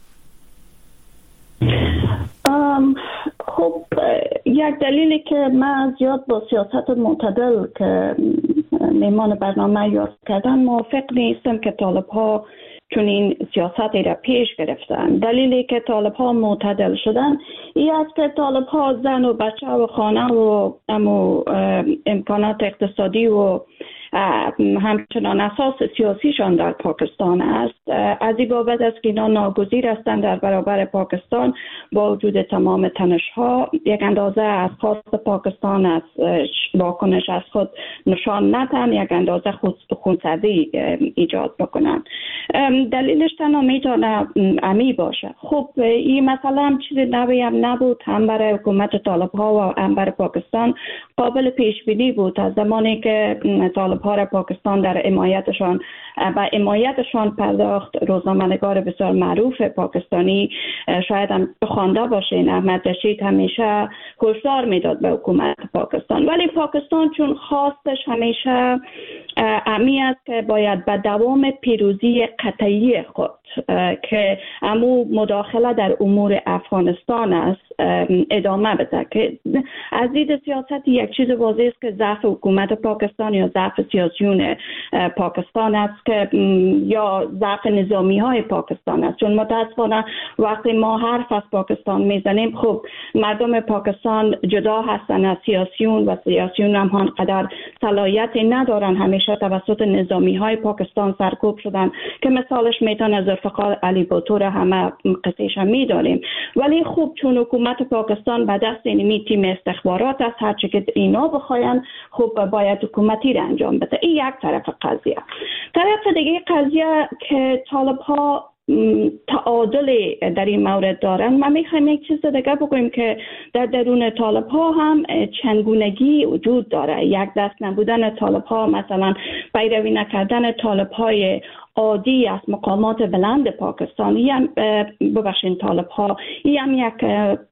خب یک دلیلی که من زیاد با سیاست معتدل که میمان برنامه یاد کردن موافق نیستم که طالب ها چون این سیاستی را پیش گرفتن. دلیلی که طالب ها معتدل شدن این است که طالب ها زن و بچه و خانه و امکانات اقتصادی و همچنان اساس سیاسیشان در پاکستان است. از این بابت است که اینا ناگزیر هستند در برابر پاکستان با وجود تمام تنش ها یک اندازه از خواست پاکستان از واکنش از خود نشان ندن، یک اندازه خونسردی ایجاد بکنن. دلیلش تنها میتونه امی باشه. خب این مسئله هم چیزی نوی هم نبود، هم برای حکومت طالب ها و هم برای پاکستان قابل پیش بینی بود. از زمانی که طالب ها پاکستان در حمایتشان و حمایتشان پرداخت، روزنامه‌نگار بسیار معروف پاکستانی شاید هم خوانده باشین، احمد رشید، همیشه هشدار میداد به حکومت پاکستان. ولی پاکستان چون خواستش همیشه امی است که باید به دوام پیروزی قطعی خود که امو مداخله در امور افغانستان است ادامه بده، که از دید سیاست یک چیز واضح است که ضعف حکومت پاکستان یا ضعف سیاسیون پاکستان است که یا ضعف نظامی های پاکستان است. چون متاسفانه وقتی ما حرف از پاکستان میزنیم، خب مردم پاکستان جدا هستن از سیاسیون و سیاسیون هم آنقدر صلاحیتی ندارن، همیشه توسط نظامی های پاکستان سرکوب شدن که مثالش میتونه ذوالفقار علی بھٹو را همه قصهش هم میداریم. ولی خب چون حکومت پاکستان به دست اینمی تیم استخبارات است، هرچی که اینا بخواین خب باید حکومتی را انجام بده. این یک طرف قضیه. طرف دیگه قضیه که طالب ها تعادل در این مورد دارن، ما میخوایم یک چیز دیگه بگویم که در درون طالب ها هم چندگونگی وجود داره. یک دست نبودن طالب ها، مثلا پیروی نکردن طالب های عادی از مقامات بلند پاکستانی هم ببخشین طالب ها، این هم یک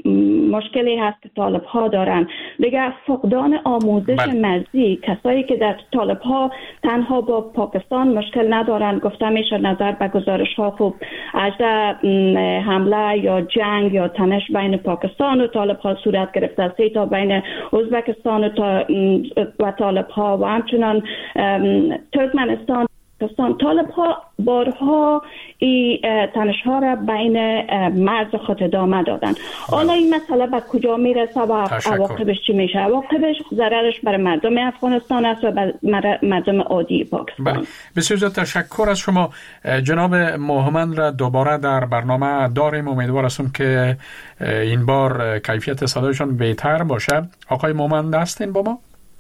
مشکلی هست که طالب ها دارن. دیگه فقدان آموزش بله. مرزی، کسایی که در طالب ها تنها با پاکستان مشکل ندارن، گفته میشه نظر به گزارش ها خوب اجده حمله یا جنگ یا تنش بین پاکستان و طالب ها صورت گرفته، سه تا بین ازبکستان و طالب ها و همچنان ترکمنستان. طالب ها بارها این تنش ها را بین مرز خود ادامه دادن. حالا این مسئله به کجا میرسه و عواقبش چی میشه؟ عواقبش ضررش برای مردم افغانستان است و برای مردم عادی پاکستان.
بله. بسیار زیاد تشکر از شما. جناب موهمند را دوباره در برنامه داریم. امیدوار هستم که این بار کیفیت صدایشان بهتر باشه. آقای موهمند هستین با ما؟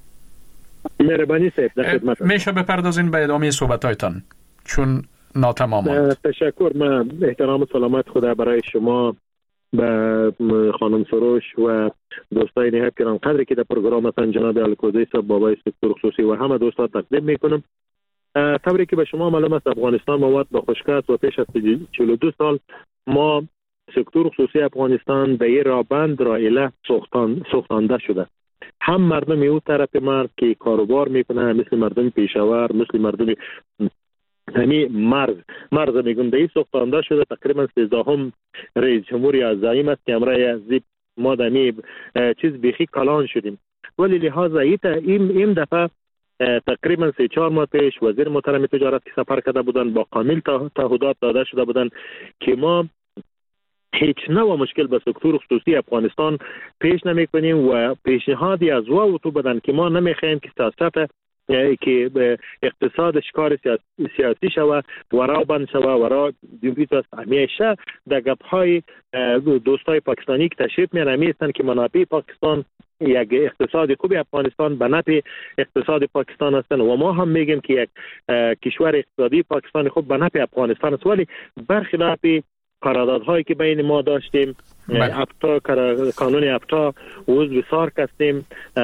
مهربانی صاحب در خدمت.
میشه بپردازین به ادامه صحبتایتان چون ناتمام ماند.
تشکر. من احترام و سلامت خدا برای شما، به خانم سروش و دوستای نهایت گران قدری که در پروگرام هستن، جناب الکوزی صاحب، بابای سکتور خصوصی و همه دوستان تقدیم میکنم. طوری که به شما معلوم است افغانستان مواد با خشکی است و پیش از چهل و دو سال ما سکتور خصوصی افغانستان به این رابند رائله سوختان سوختانده شده. هم مردم او طرف مرد که کاروبار میکنه، مثل مردم پیشاور، مثل مردم همی مرز مرز میگن این سوختانده شده. تقریبا سیزدهم رئیس جمهوری عظیم است که امروز از ما دمی چیز بیخی کلان شدیم. ولی لحاظا این این دفعه تقریبا سه چهار ماه پیش وزیر محترم تجارت که سفر کرده بودن، با کامل تعهدات داده شده بودن که ما هیچ نوع مشکل به سکتور خصوصی افغانستان پیش نمی کنیم و پیشنهادی از او تو بدن که ما نمیخوایم که سیاست که اقتصادش کار سیاسی شوه ورا بند شوه ورا دیویت است. همیشه در گپ‌های دوستای پاکستانی که تشریف میارن میستن که منابع پاکستان یک اقتصاد خوبی افغانستان به نفع اقتصاد پاکستان هستن و ما هم میگیم که یک کشور اقتصادی پاکستان خوب به نفع افغانستان است. ولی برخلاف قراردادهایی که بین ما داشتیم، افتا قانون افتا عضو سارک هستیم،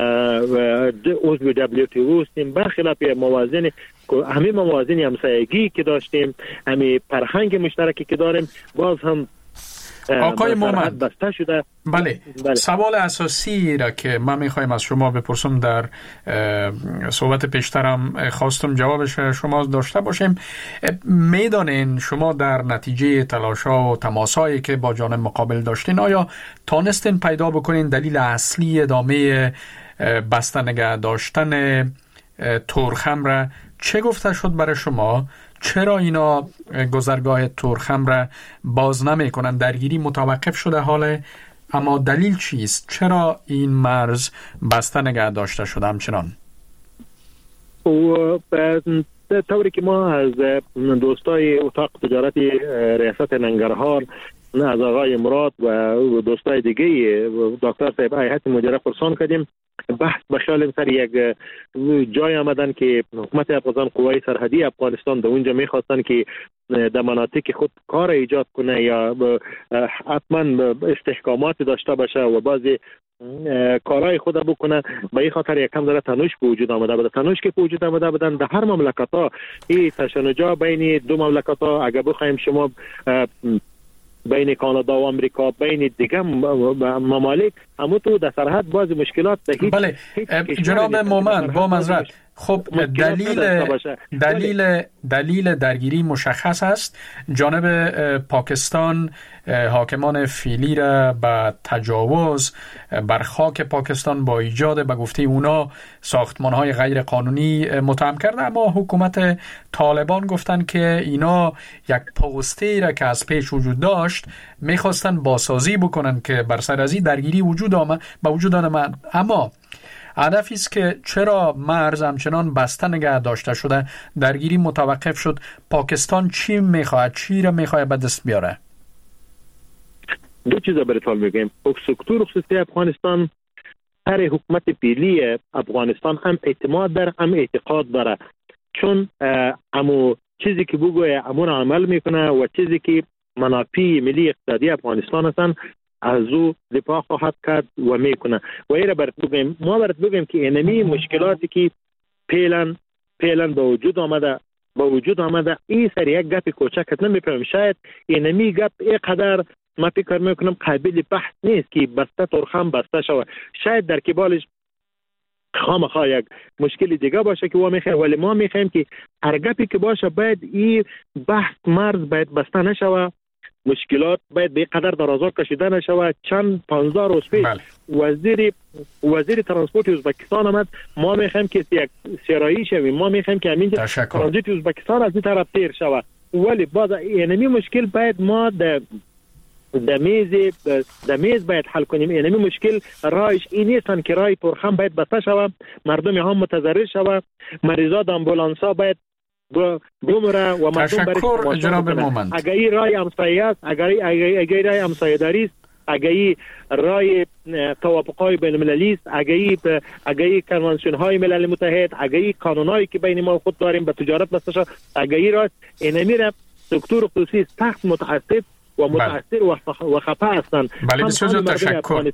عضو دبلیو تی او هستیم، برخلاف موازین همه موازین همسایگی که داشتیم، همه فرهنگ مشترکی که داریم، باز هم
آقای مومند
بسته شده.
بله. بله سوال اساسی را که من میخوایم از شما بپرسم در صحبت پیشترم خواستم جوابش شما داشته باشیم. میدانین شما در نتیجه تلاش‌ها و تماس‌هایی که با جانب مقابل داشتین آیا تانستین پیدا بکنین دلیل اصلی ادامه بسته نگه داشتن تورخم را؟ چه گفته شد برای شما؟ چرا اینا گذرگاه تورخم را باز نمی کنند؟ درگیری متوقف شده حاله، اما دلیل چیست؟ چرا این مرز بسته نگه داشته شده همچنان؟
و طوری که ما از دوستای اتاق تجارت ریاست ننگرهار، از آقای مراد و دوستای دیگه دکتر صاحب هیئت مدیره پرسان کردیم، بحث بخیال سر یک جای آمدن که حکومت افغانستان، قوای سرحدی افغانستان در اونجا میخواستن که در مناطق خود کار ایجاد کنه یا حتما استحکامات داشته باشه و بعضی کارهای خود بکنه. به این خاطر یکم داره تنش به وجود آمده بود. تنش که به وجود آمده بودن در هر مملکت ها، این تشنجا بین دو مملکت ها اگر بخوایم شما بین کانادا و امریکا، بین دیگه ممالک، همون تو در سرحد بعضی مشکلات ده هیچ
بله هیچ جناب مومند با معذرت. خب دلیل دلیل دلیل درگیری مشخص است. جانب پاکستان حاکمان فعلی را به تجاوز بر خاک پاکستان با ایجاد به گفته اونا ساختمان‌های غیر قانونی متهم کرده، اما حکومت طالبان گفتن که اینا یک پوستی را که از پیش وجود داشت میخواستن بازسازی بکنن که بر سر از این درگیری وجود آمد به وجود آمد. اما هدفی است که چرا مرز همچنان بسته نگه داشته شده، درگیری متوقف شد؟ پاکستان چی میخواهد، چی را میخواهد به دست بیاره؟
دو چیزا براتون میگم. سکتور خصوصی افغانستان، هر حکومت فعلی افغانستان هم اعتماد داره، هم اعتقاد داره، چون امو چیزی که بگویه امون عمل میکنه و چیزی که منافع ملی اقتصادی افغانستان هستن از او دفاع خواهد کرد و میکنه. و ایره برات بگیم، ما برات بگیم که اینمی مشکلاتی که پیلن پیلن به وجود آمده به وجود آمده این سر یک گپ کوچک نمیفهمم. شاید اینمی گپ اینقدر ما فکر میکنم قابل بحث نیست که بسته تورخم بسته شود. شاید در قبالش خامخا یک مشکل دیگه باشه که ما میخوایم، ولی ما میخوایم که هر گپی که باشه باید این بحث مرز باید بسته نشود، مشکلات باید به قدر درازا کشیده نشود. چند پانزده روز پیش وزیر وزیر ترانسپورت ازبکستان آمد، ما میخوایم که یک سرایی شویم، ما میخوایم که همین ترانزیت ازبکستان از این طرف تیر شود، ولی باز اینمی مشکل باید ما در در میز در میز باید حل کنیم. اینمی مشکل رایش این نیستن که رای تورخم باید بسته شود، مردم هم متضرر شود، مریضات امبولانس ها باید بمره و مردم برای
جناب مومند.
اگر این رای همسایه است، اگر اگر رای همسایه داری است، اگر این رای توافق‌های بین المللی است، اگر اگر کنوانسیون های ملل متحد، اگر قانونایی که بین ما خود داریم به تجارت بسته شود، اگر این را اینمی را سکتور خصوصی سخت متاسف و متاثر و خفه هستند.
بله بسیار تشکر.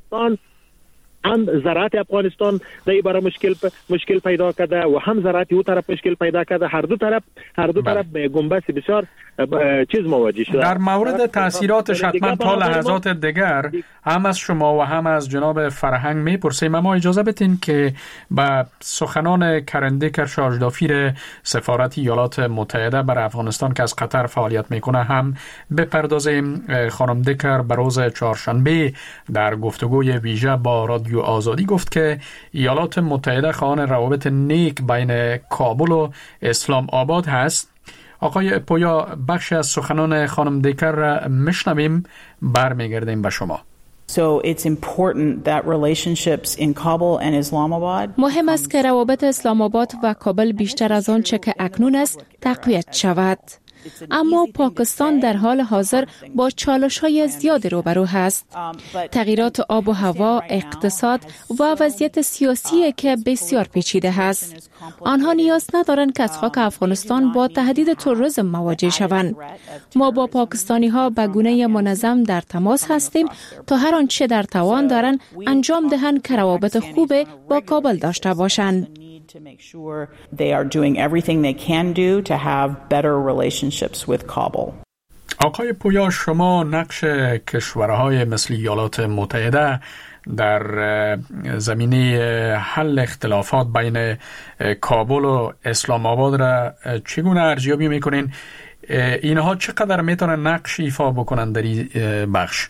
هم زراعت افغانستان در این باره مشکل مشکل پیدا کرده و هم زراعت او طرف مشکل پیدا کرده. هر دو طرف هر دو طرف به گنبش بسیار چیز مواجه شده.
در مورد تاثیراتش حتما تا لحظات دیگر هم از شما و هم از جناب فرهنگ میپرسیم، اما اجازه بدین که به سخنان کرن دیکر شاژدافیر سفارت ایالات متحده بر افغانستان که از قطر فعالیت میکنه هم بپردازیم. خانم دیکر به روز چهارشنبه در گفتگوی ویژه با رادیو آزادی گفت که ایالات متحده خواهان روابط نیک بین کابل و اسلام آباد هست. آقای پویا بخش از سخنان خانم دیکر را میشنویم، برمیگردیم به شما.
So it's important that relationships in Kabul and Islamabad
مهم است که روابط اسلام آباد و کابل بیشتر از آن چه که اکنون است تقویت شود. اما پاکستان در حال حاضر با چالش‌های زیادی روبرو هست. تغییرات آب و هوا، اقتصاد و وضعیت سیاسی که بسیار پیچیده است. آنها نیاز ندارند که از خاک افغانستان با تهدید تروریسم مواجه شوند. ما با پاکستانی‌ها به گونه منظم در تماس هستیم تا هر آنچه در توان دارند انجام دهند که روابط خوب با کابل داشته باشند.
to make sure they are doing everything they can do to have better relationships with Kabul.
آقای پویا، شما نقش کشورهای مثل ایالات متحده در زمینه حل اختلافات بین کابل و اسلام آباد را چگونه ارزیابی میکنین؟ اینها چقدر میتونن نقش ایفا بکنن در این بخش؟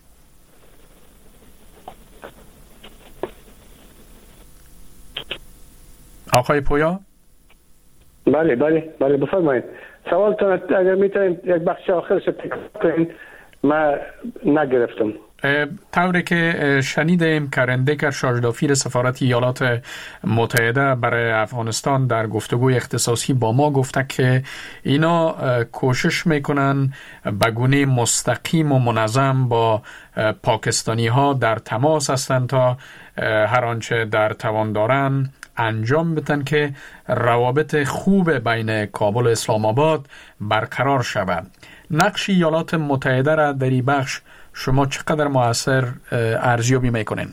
آقای پویا؟
بله بله بله بفرمایید. سوالتون اگر میتونید یک بخش آخرش تکرار کنید، من نگرفتم.
طوری که شنیدیم کرندکر شاجدافیر سفارت ایالات متحده برای افغانستان در گفتگوی اختصاصی با ما گفته که اینا کوشش میکنن به گونه مستقیم و منظم با پاکستانی ها در تماس هستند تا هر آنچه در توان دارن انجام بدن که روابط خوب بین کابل و اسلام آباد برقرار شود. نقش ایالات متحده را در این بخش شما چقدر مؤثر ارزیابی میکنین؟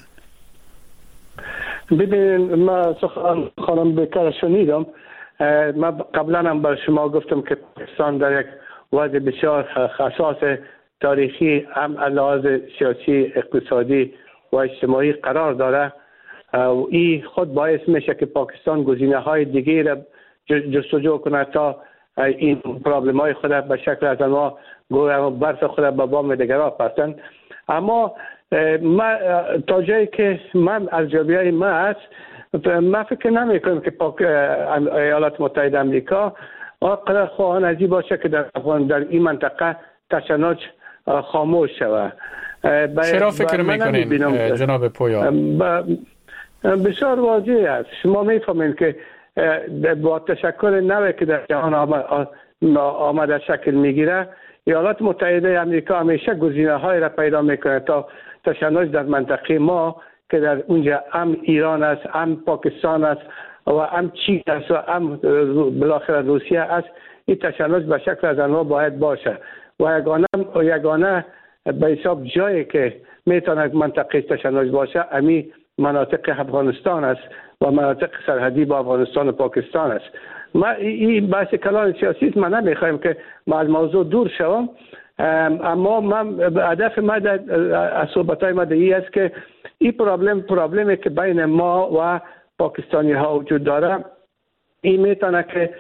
ببینید، ما سخن خانم بیکر شنیدم. ما قبلا هم بر شما گفتم که پاکستان در یک وضع بسیار حساس تاریخی هم لحاظ سیاسی، اقتصادی و اجتماعی قرار داره. این خود باعث میشه که پاکستان گزینه های دیگه را جستجو کنه تا این پرابلم های خود به شکل از ما گویا برف خود به بام دیگرها پرتن. اما ما تا جایی که من ارزیابی های ما است، ما فکر نمی کنم که پاک ایالات متحده امریکا قرار خواهان ازی باشه که در در این منطقه تشنج خاموش شود.
چرا فکر میکنین جناب پویا؟
بسیار واضح است. شما میفهمید که با تشکل نوی که در جهان آمده شکل میگیره، ایالات متحده امریکا همیشه گزینه های را پیدا میکنه تا تشنج در منطقه ما که در اونجا هم ایران است، هم پاکستان است و هم چین است و هم بالاخره روسیه است، این تشنج به شکل از آنها باید باشه و یگانه یگانه به حساب جایی که میتونه منطقه تشنج باشه امی مناطق افغانستان است و مناطق سرحدی با افغانستان و پاکستان است. ما این بحث کلان سیاسی است، من نمیخوایم که ما از موضوع دور شوم، اما من هدف ما از صحبت‌های ما این است که این پرابلم پرابلمی که بین ما و پاکستانی ها وجود داره، این میتونه که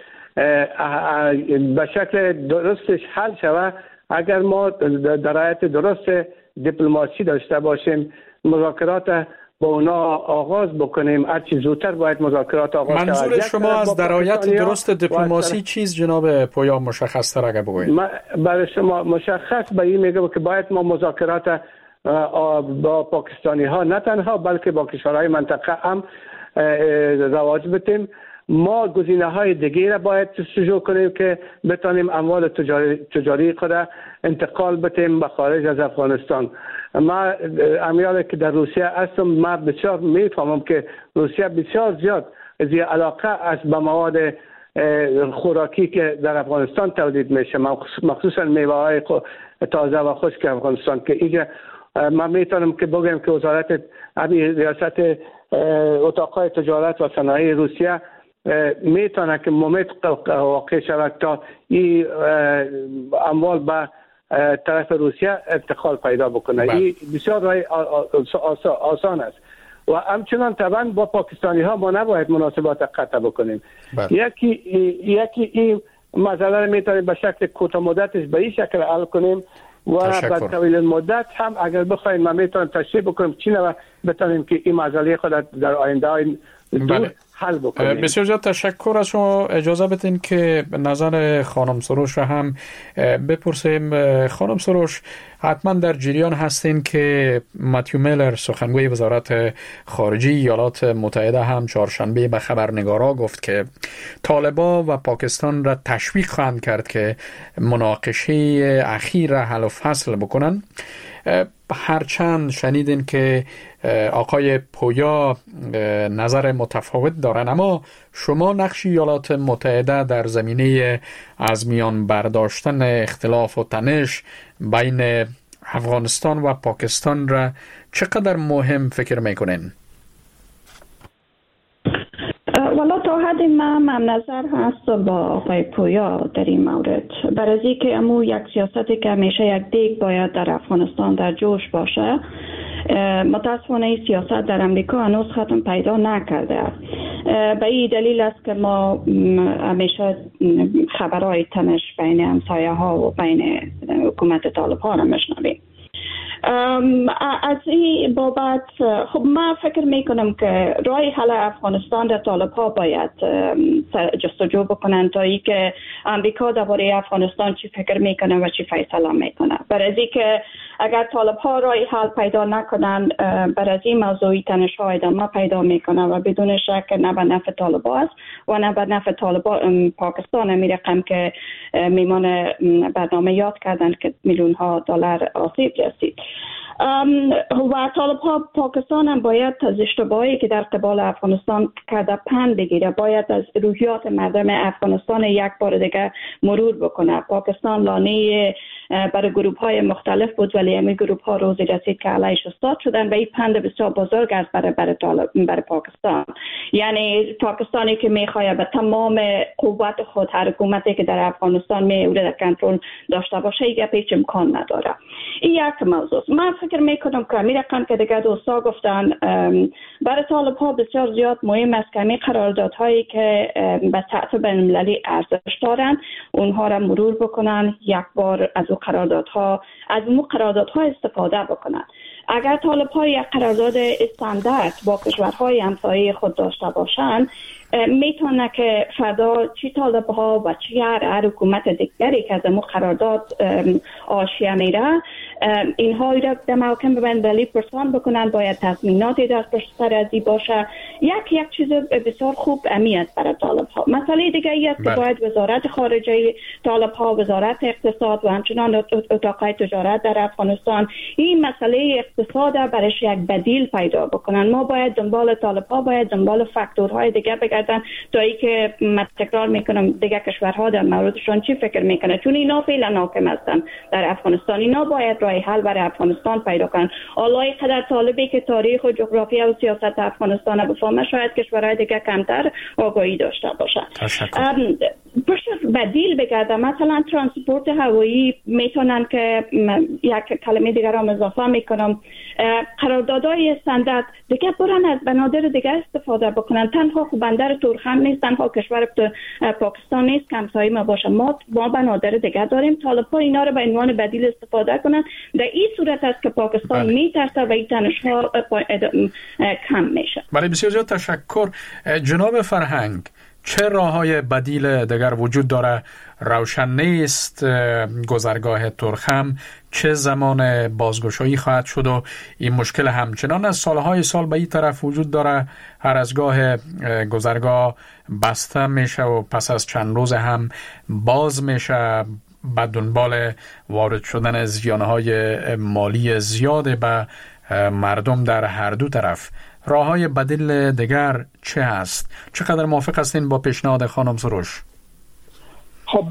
به شکل درستش حل شود اگر ما در رعایت درست دیپلماسی داشته باشیم، مذاکرات با اونا آغاز بکنیم. هرچی زودتر باید مذاکرات آغاز شود.
منظور شما از درایت درست دیپلماسی چیز جناب پویا مشخص تر اگه بگویید؟
برای شما مشخص به این میگم که باید ما مذاکرات با پاکستانی ها نه تنها بلکه با کشورهای منطقه هم رواج بدیم. ما گزینه های دیگه را باید جستجو کنیم که بتانیم اموال تجاری, تجاری خود انتقال بدیم به خارج از افغانستان. ما امیالی که در روسیه هستم، ما بسیار میفهمم که روسیه بسیار زیاد از علاقه است به مواد خوراکی که در افغانستان تولید میشه، مخصوصا میوه های تازه و خشک افغانستان، که اینجا ما میتونم که بگم که وزارت ریاست اتاقهای تجارت و صنایع روسیه میتونه که مومت واقع شود تا این اموال به طرف روسیه انتقال پیدا بکنه. این بسیار رای آسان است و همچنان طبعا با پاکستانی ها ما نباید مناسبات قطع بکنیم. یکی یکی این مسئله رو میتونیم به شکل کوتاه مدتش به این شکل حل کنیم و با طویل مدت هم اگر بخوایم ما میتونیم تشریح بکنیم چی نه بتونیم که این مسئله خود در آینده های دور حل بکنیم.
بسیار زیاد تشکر از شما. اجازه بدین که نظر خانم سروش را هم بپرسیم. خانم سروش، حتما در جریان هستین که ماتیو میلر سخنگوی وزارت خارجه ایالات متحده هم چهارشنبه به خبرنگارا گفت که طالبان و پاکستان را تشویق خواهند کرد که مناقشه اخیر را حل و فصل بکنن. هرچند شنیدین که آقای پویا نظر متفاوت دارن، اما شما نقش ایالات متحده در زمینه از میان برداشتن اختلاف و تنش بین افغانستان و پاکستان را چقدر مهم فکر میکنین؟
والا تا حد ما هم نظر هست با آقای پویا در این مورد. برای از که امو یک سیاستی که همیشه یک دیگ باید در افغانستان در جوش باشه، متاسفانه این سیاست در امریکا هنوز ختم پیدا نکرده. به این دلیل است که ما همیشه خبرهای تنش بین همسایه ها و بین حکومت طالب ها را میشنویم. از این بابت خب من فکر میکنم که راه حل افغانستان در طالب ها باید جستجو بکنن تا ای که امریکا درباره افغانستان چی فکر میکنه و چی فیصله میکنه. برای از که اگر طالب ها راه حل پیدا نکنن، برای از این موضوعی تنش ها ادامه پیدا میکنه و بدون شک نه به نفع طالب ها است و نه به نفع طالب پاکستان. می رقم که میمان برنامه یاد کردن که میلیون ها دلار آسیب رسید. و طالب ها پاکستان هم باید از اشتباهی که در قبال افغانستان کرده پند بگیره، باید از روحیات مردم افغانستان یک بار دیگه مرور بکنه. پاکستان لانه برای گروه های مختلف بود، ولی همین گروه ها روزی رسید که علیش استاد شدن و این پند بسیار بزرگ است برای برای طالب برای پاکستان. یعنی پاکستانی که میخواد به تمام قوت خود هر حکومتی که در افغانستان میوره در کنترل داشته باشه، یک هیچ امکان نداره. این یک موضوع. من فکر میکنم که می رقم که دیگه دوستا گفتن برای طالب ها بسیار زیاد مهم است که می قراردادهایی که به سطح بین المللی ارزش دارن اونها را مرور بکنن، یک بار از اون قراردادها از اون قراردادها استفاده بکنن. اگر طالب ها یک قرارداد استاندارد با کشورهای همسایه خود داشته باشند، میتونه که فردا چی طالب ها و چی هر, هر حکومت دیگری که از مو قرارداد آشیه میره، اینها را در محاکم بین‌المللی پرسان بکنن، باید تضمیناتی در پشت ازی باشه. یک یک چیز بسیار خوب اهمیت برای طالب ها. مسئله دیگه ای است که باید وزارت خارجه طالب ها، وزارت اقتصاد و همچنان اتاقای تجارت در افغانستان این مسئله اقتصاد برایش یک بدیل پیدا بکنن. ما باید دنبال طالب ها باید دنبال فاکتورهای دیگه بگردن تا ای که من تکرار میکنم دیگه کشورها در موردشون چی فکر میکنه، چون اینا فعلا حاکم هستن در افغانستان. اینا باید راه حل برای افغانستان پیدا کنن. الله قدر طالبی که تاریخ و جغرافیا و سیاست افغانستان بفهمه، شاید کشورهای دیگه کمتر آگاهی داشته باشن. پشت بدیل بگرده. مثلا ترانسپورت هوایی میتونن که یک کلمه دیگر را اضافه میکنم، قراردادهای استاندارد دیگه برن از بنادر دیگه استفاده بکنن. تنها خب بندر تورخم نیست، تنها کشور پاکستان نیست که همسایه ما باشه، ما ما بنادر دیگه داریم. طالب‌ها اینا رو به عنوان بدیل استفاده کنن. در این صورت است که پاکستان بله. میترسه و این تنش‌ها کم میشه.
برای بسیار زیاد تشکر جناب فرهنگ. چه راه‌های بدیل دیگر وجود داره؟ روشن نیست گذرگاه تورخم چه زمان بازگشایی خواهد شد و این مشکل همچنان از سالهای سال به این طرف وجود داره. هر از گاه گذرگاه بسته میشه و پس از چند روز هم باز میشه به دنبال وارد شدن زیانهای مالی زیاد به مردم در هر دو طرف. راه‌های بدیل دیگر چه هست؟ چقدر موافق هستین با پیشنهاد خانم سروش؟
خب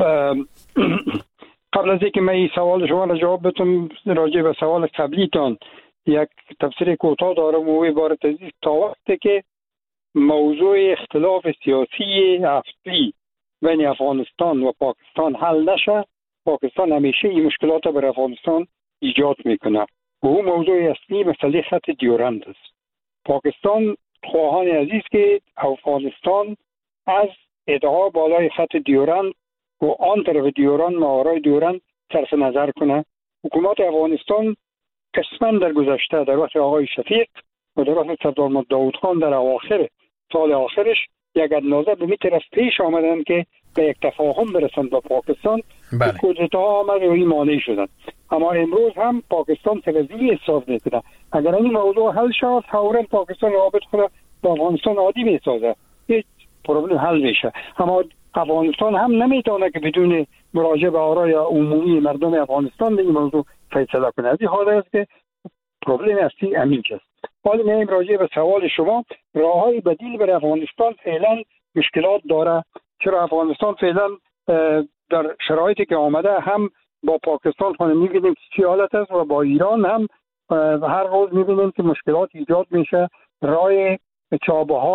قبل از اینکه من این سوال شما را جواب بدم، راجع به سوال قبلیتان یک تفسیر کوتاه دارم و عبارت از تا وقتی که موضوع اختلاف سیاسی اصلی بین افغانستان و پاکستان حل نشه، پاکستان همیشه این مشکلات را بر افغانستان ایجاد میکنه و اون موضوع اصلی مسئله خط دیورند است. پاکستان خواهان عزیز که افغانستان از ادعا بالای خط دیورند و آن طرف دیورند ماورای دیورند صرف نظر کنه. حکومت افغانستان قسما در گذشته در وقت آقای شفیق و در وقت سردار محمد داود خان در اواخر سال آخرش یک اندازه به می طرف پیش آمدن که به یک تفاهم برسند با پاکستان. بله. کودتا آمد و این مانع شدن. اما امروز هم پاکستان تلویزیونی احساس میکنه اگر این موضوع حل شد فوراً پاکستان رابط خود با افغانستان عادی میسازه، هیچ پروبلم حل میشه. اما افغانستان هم نمیتونه که بدون مراجعه به آرای عمومی مردم افغانستان به این موضوع فیصله کنه. از این حال است که پروبلم اصلی همین است. حالا میایم راجع به سوال شما، راههای بدیل برای افغانستان فعلا مشکلات داره. چرا افغانستان فعلا در شرایطی که آمده هم با پاکستان خونه میبینیم که چی حالت است و با ایران هم هر روز میبینیم که مشکلات ایجاد میشه. رای چابهار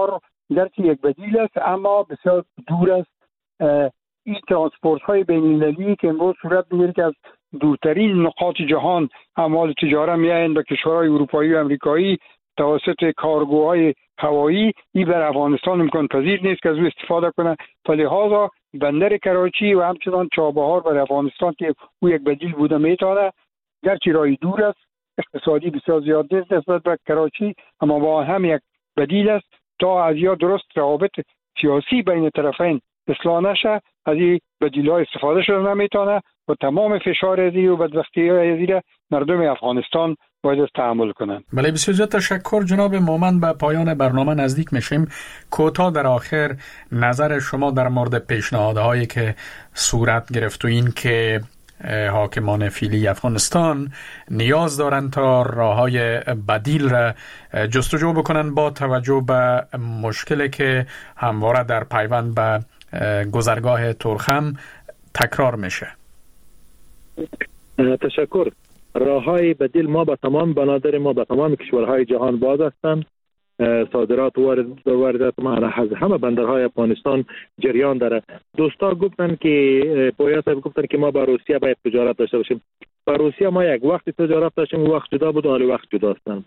گرچه یک بدیل است اما بسیار دور است. این ترانسپورت های بین المللی که امروز صورت میگیره که از دورترین نقاط جهان اموال تجارت میایند به کشورهای اروپایی و امریکایی توسط کارگوهای هوایی، این بر افغانستان امکان پذیر نیست که از او استفاده کنه. لذا بندر کراچی و همچنان چابهار بر افغانستان که او یک بدیل بوده میتونه، گرچه راهی دور است، اقتصادی بسیار زیاد نیست نسبت به کراچی، اما با هم یک بدیل است تا از یا درست روابط سیاسی بین طرفین اصلاح نشه، از این بدیل‌ها استفاده شده نمیتونه و تمام فشار ازی و بدبختی‌های ازی مردم افغانستان باید تحمل کنند.
بله، بسیار زیاد تشکر جناب مومند. به پایان برنامه نزدیک میشیم. کوتاه در آخر نظر شما در مورد پیشنهادهایی که صورت گرفت و این که حاکمان فعلی افغانستان نیاز دارند تا راههای بدیل را جستجو بکنند با توجه به مشکلی که همواره در پیوند به گذرگاه تورخم تکرار میشه.
تشکر. راههای بدیل ما به تمام بنادر ما به تمام کشورهای جهان باز هستند. صادرات و واردات ما از همه بندرهای افغانستان جریان داره. دوستا گفتن که پویا صاحب گفتن که ما با روسیه باید تجارت داشته باشیم. با روسیه ما یک وقت تجارت داشتیم، وقت جدا بود، حالا وقت جدا هستن.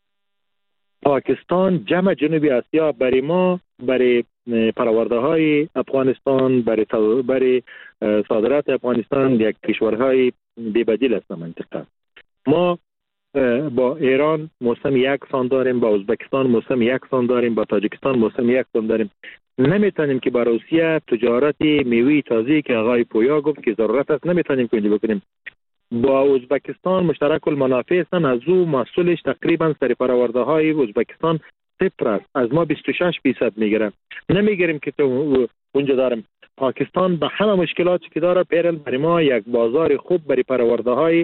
پاکستان جمع جنوبی آسیا برای ما، برای پرورده های افغانستان، برای برای صادرات افغانستان یک کشورهای بی بدیل است منطقه. ما با ایران موسم یک سان داریم، با ازبکستان موسم یک سان داریم، با تاجیکستان موسم یک سان داریم. نمیتونیم که با روسیه تجارت میوه تازه که آقای پویا گفت که ضرورت است نمیتونیم کنیم بکنیم. با ازبکستان مشترک المنافع هستن، از او محصولش تقریبا سری پرورده های ازبکستان صفر است، از ما بیست و شش درصد میگیره. نمیگیریم که تو اونجا داریم. پاکستان به همه مشکلاتی که داره پیرل برای ما یک بازار خوب برای پرورده های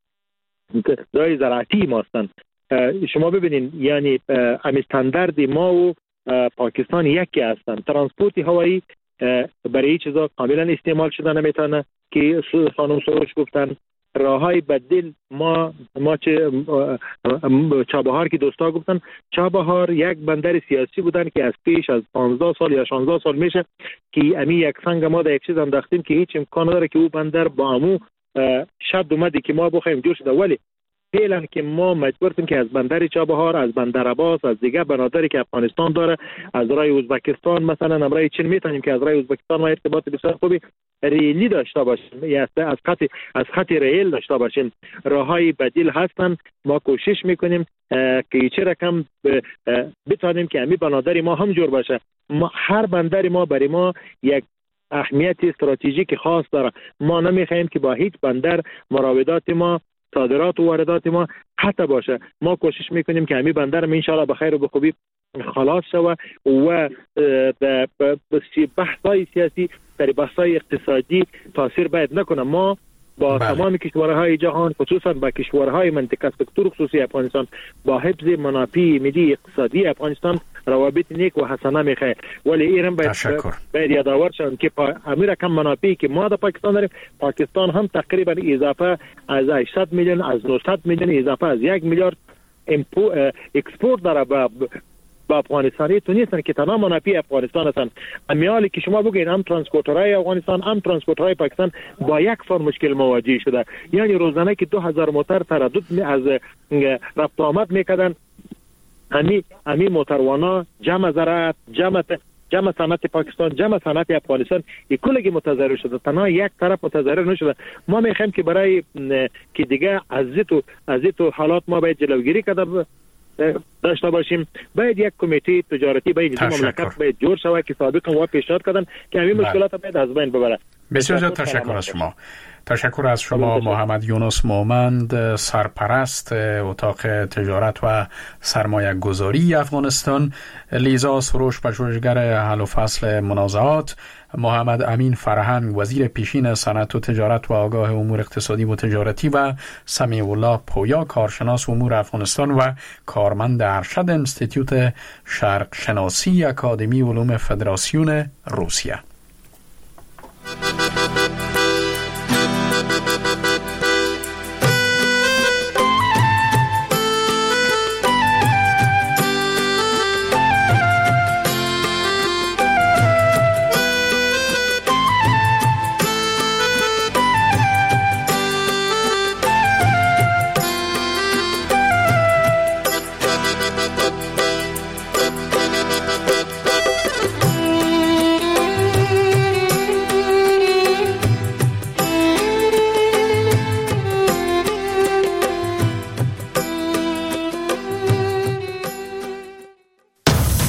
دای زراعتی ما هستند. شما ببینید یعنی استاندارد ما و پاکستان یکی هستند. ترانسپورت هوایی برای چیزا کاملا استعمال شده نمیتونه که خانم سروش گفتن. راههای بدیل ما ما چه چابهار که دوستا گفتن، چابهار یک بندر سیاسی بودن که از پیش از پانزده سال یا شانزده سال میشه که امی یک سنگ ما در یک چیز انداختیم که هیچ امکان نداره که او بندر با امو شد اومدی که ما بخوایم جور شده. ولی فعلا که ما مجبوریم که از بندر چابهار، از بندر عباس، از دیگه بنادری که افغانستان داره، از رای ازبکستان مثلا امرای چین میتونیم که از رای ازبکستان ما ارتباط بسیار خوبی ریلی داشته باشیم، یا از خط از خط ریل داشته باشیم. راههای بدیل هستن. ما کوشش میکنیم که چه رقم بتونیم که امی بنادری ما هم جور باشه. ما هر بندر ما برای ما یک اهمیت استراتژیک خاص داره. ما نمیخوایم که با هیچ بندر مراودات ما، صادرات و واردات ما حتی باشه. ما کوشش میکنیم که همین بندر ان شاء الله به خیر و به خوبی خلاص شوه و به بحث‌های سیاسی در بحث‌های اقتصادی تاثیر باید نکنه. ما با بله. تمام کشورهای جهان خصوصا با کشورهای منطقه سکتور خصوصی افغانستان با حفظ منافع ملی اقتصادی افغانستان روابط نیک و حسنه میخواه. ولی ایران باید باید یادآور شوند که امیر کم منافعی که ما در پاکستان داریم، پاکستان هم تقریبا اضافه از هشتصد میلیون از نهصد میلیون اضافه از یک میلیارد اکسپورت داره با با افغانستانی تو نیستن که تمام منافع افغانستان هستن. امیالی که شما بگین هم ترانسپورترهای افغانستان هم ترانسپورترهای پاکستان با یک فرم مشکل مواجه شده. یعنی روزانه که دو هزار موتر تردد از رفت آمد میکردن، امی امی موتروانا جمع زراعت، جمع جمع صنعت پاکستان، جمع صنعت افغانستان یک کلگی متضرر شده، تنها یک طرف متضرر نشده. ما میخوایم که برای که دیگه از تو از تو حالات ما باید جلوگیری کرده داشته باشیم. باید یک کمیته تجارتی بین دو مملکت باید جور شود که سابقا و پیشنهاد کردن که همین مشکلات باید از بین ببره.
بسیار زیاد تشکر از شما. تشکر از شما محمد یونس مومند، سرپرست اتاق تجارت و سرمایه گذاری افغانستان. لیزا سروش، پژوهشگر حل و فصل منازعات. محمد امین فرهنگ، وزیر پیشین صنعت و تجارت و آگاه امور اقتصادی و تجارتی و سمیع الله پویا، کارشناس امور افغانستان و کارمند ارشد انستیتوت شرق شناسی اکادمی علوم فدراسیون روسیه.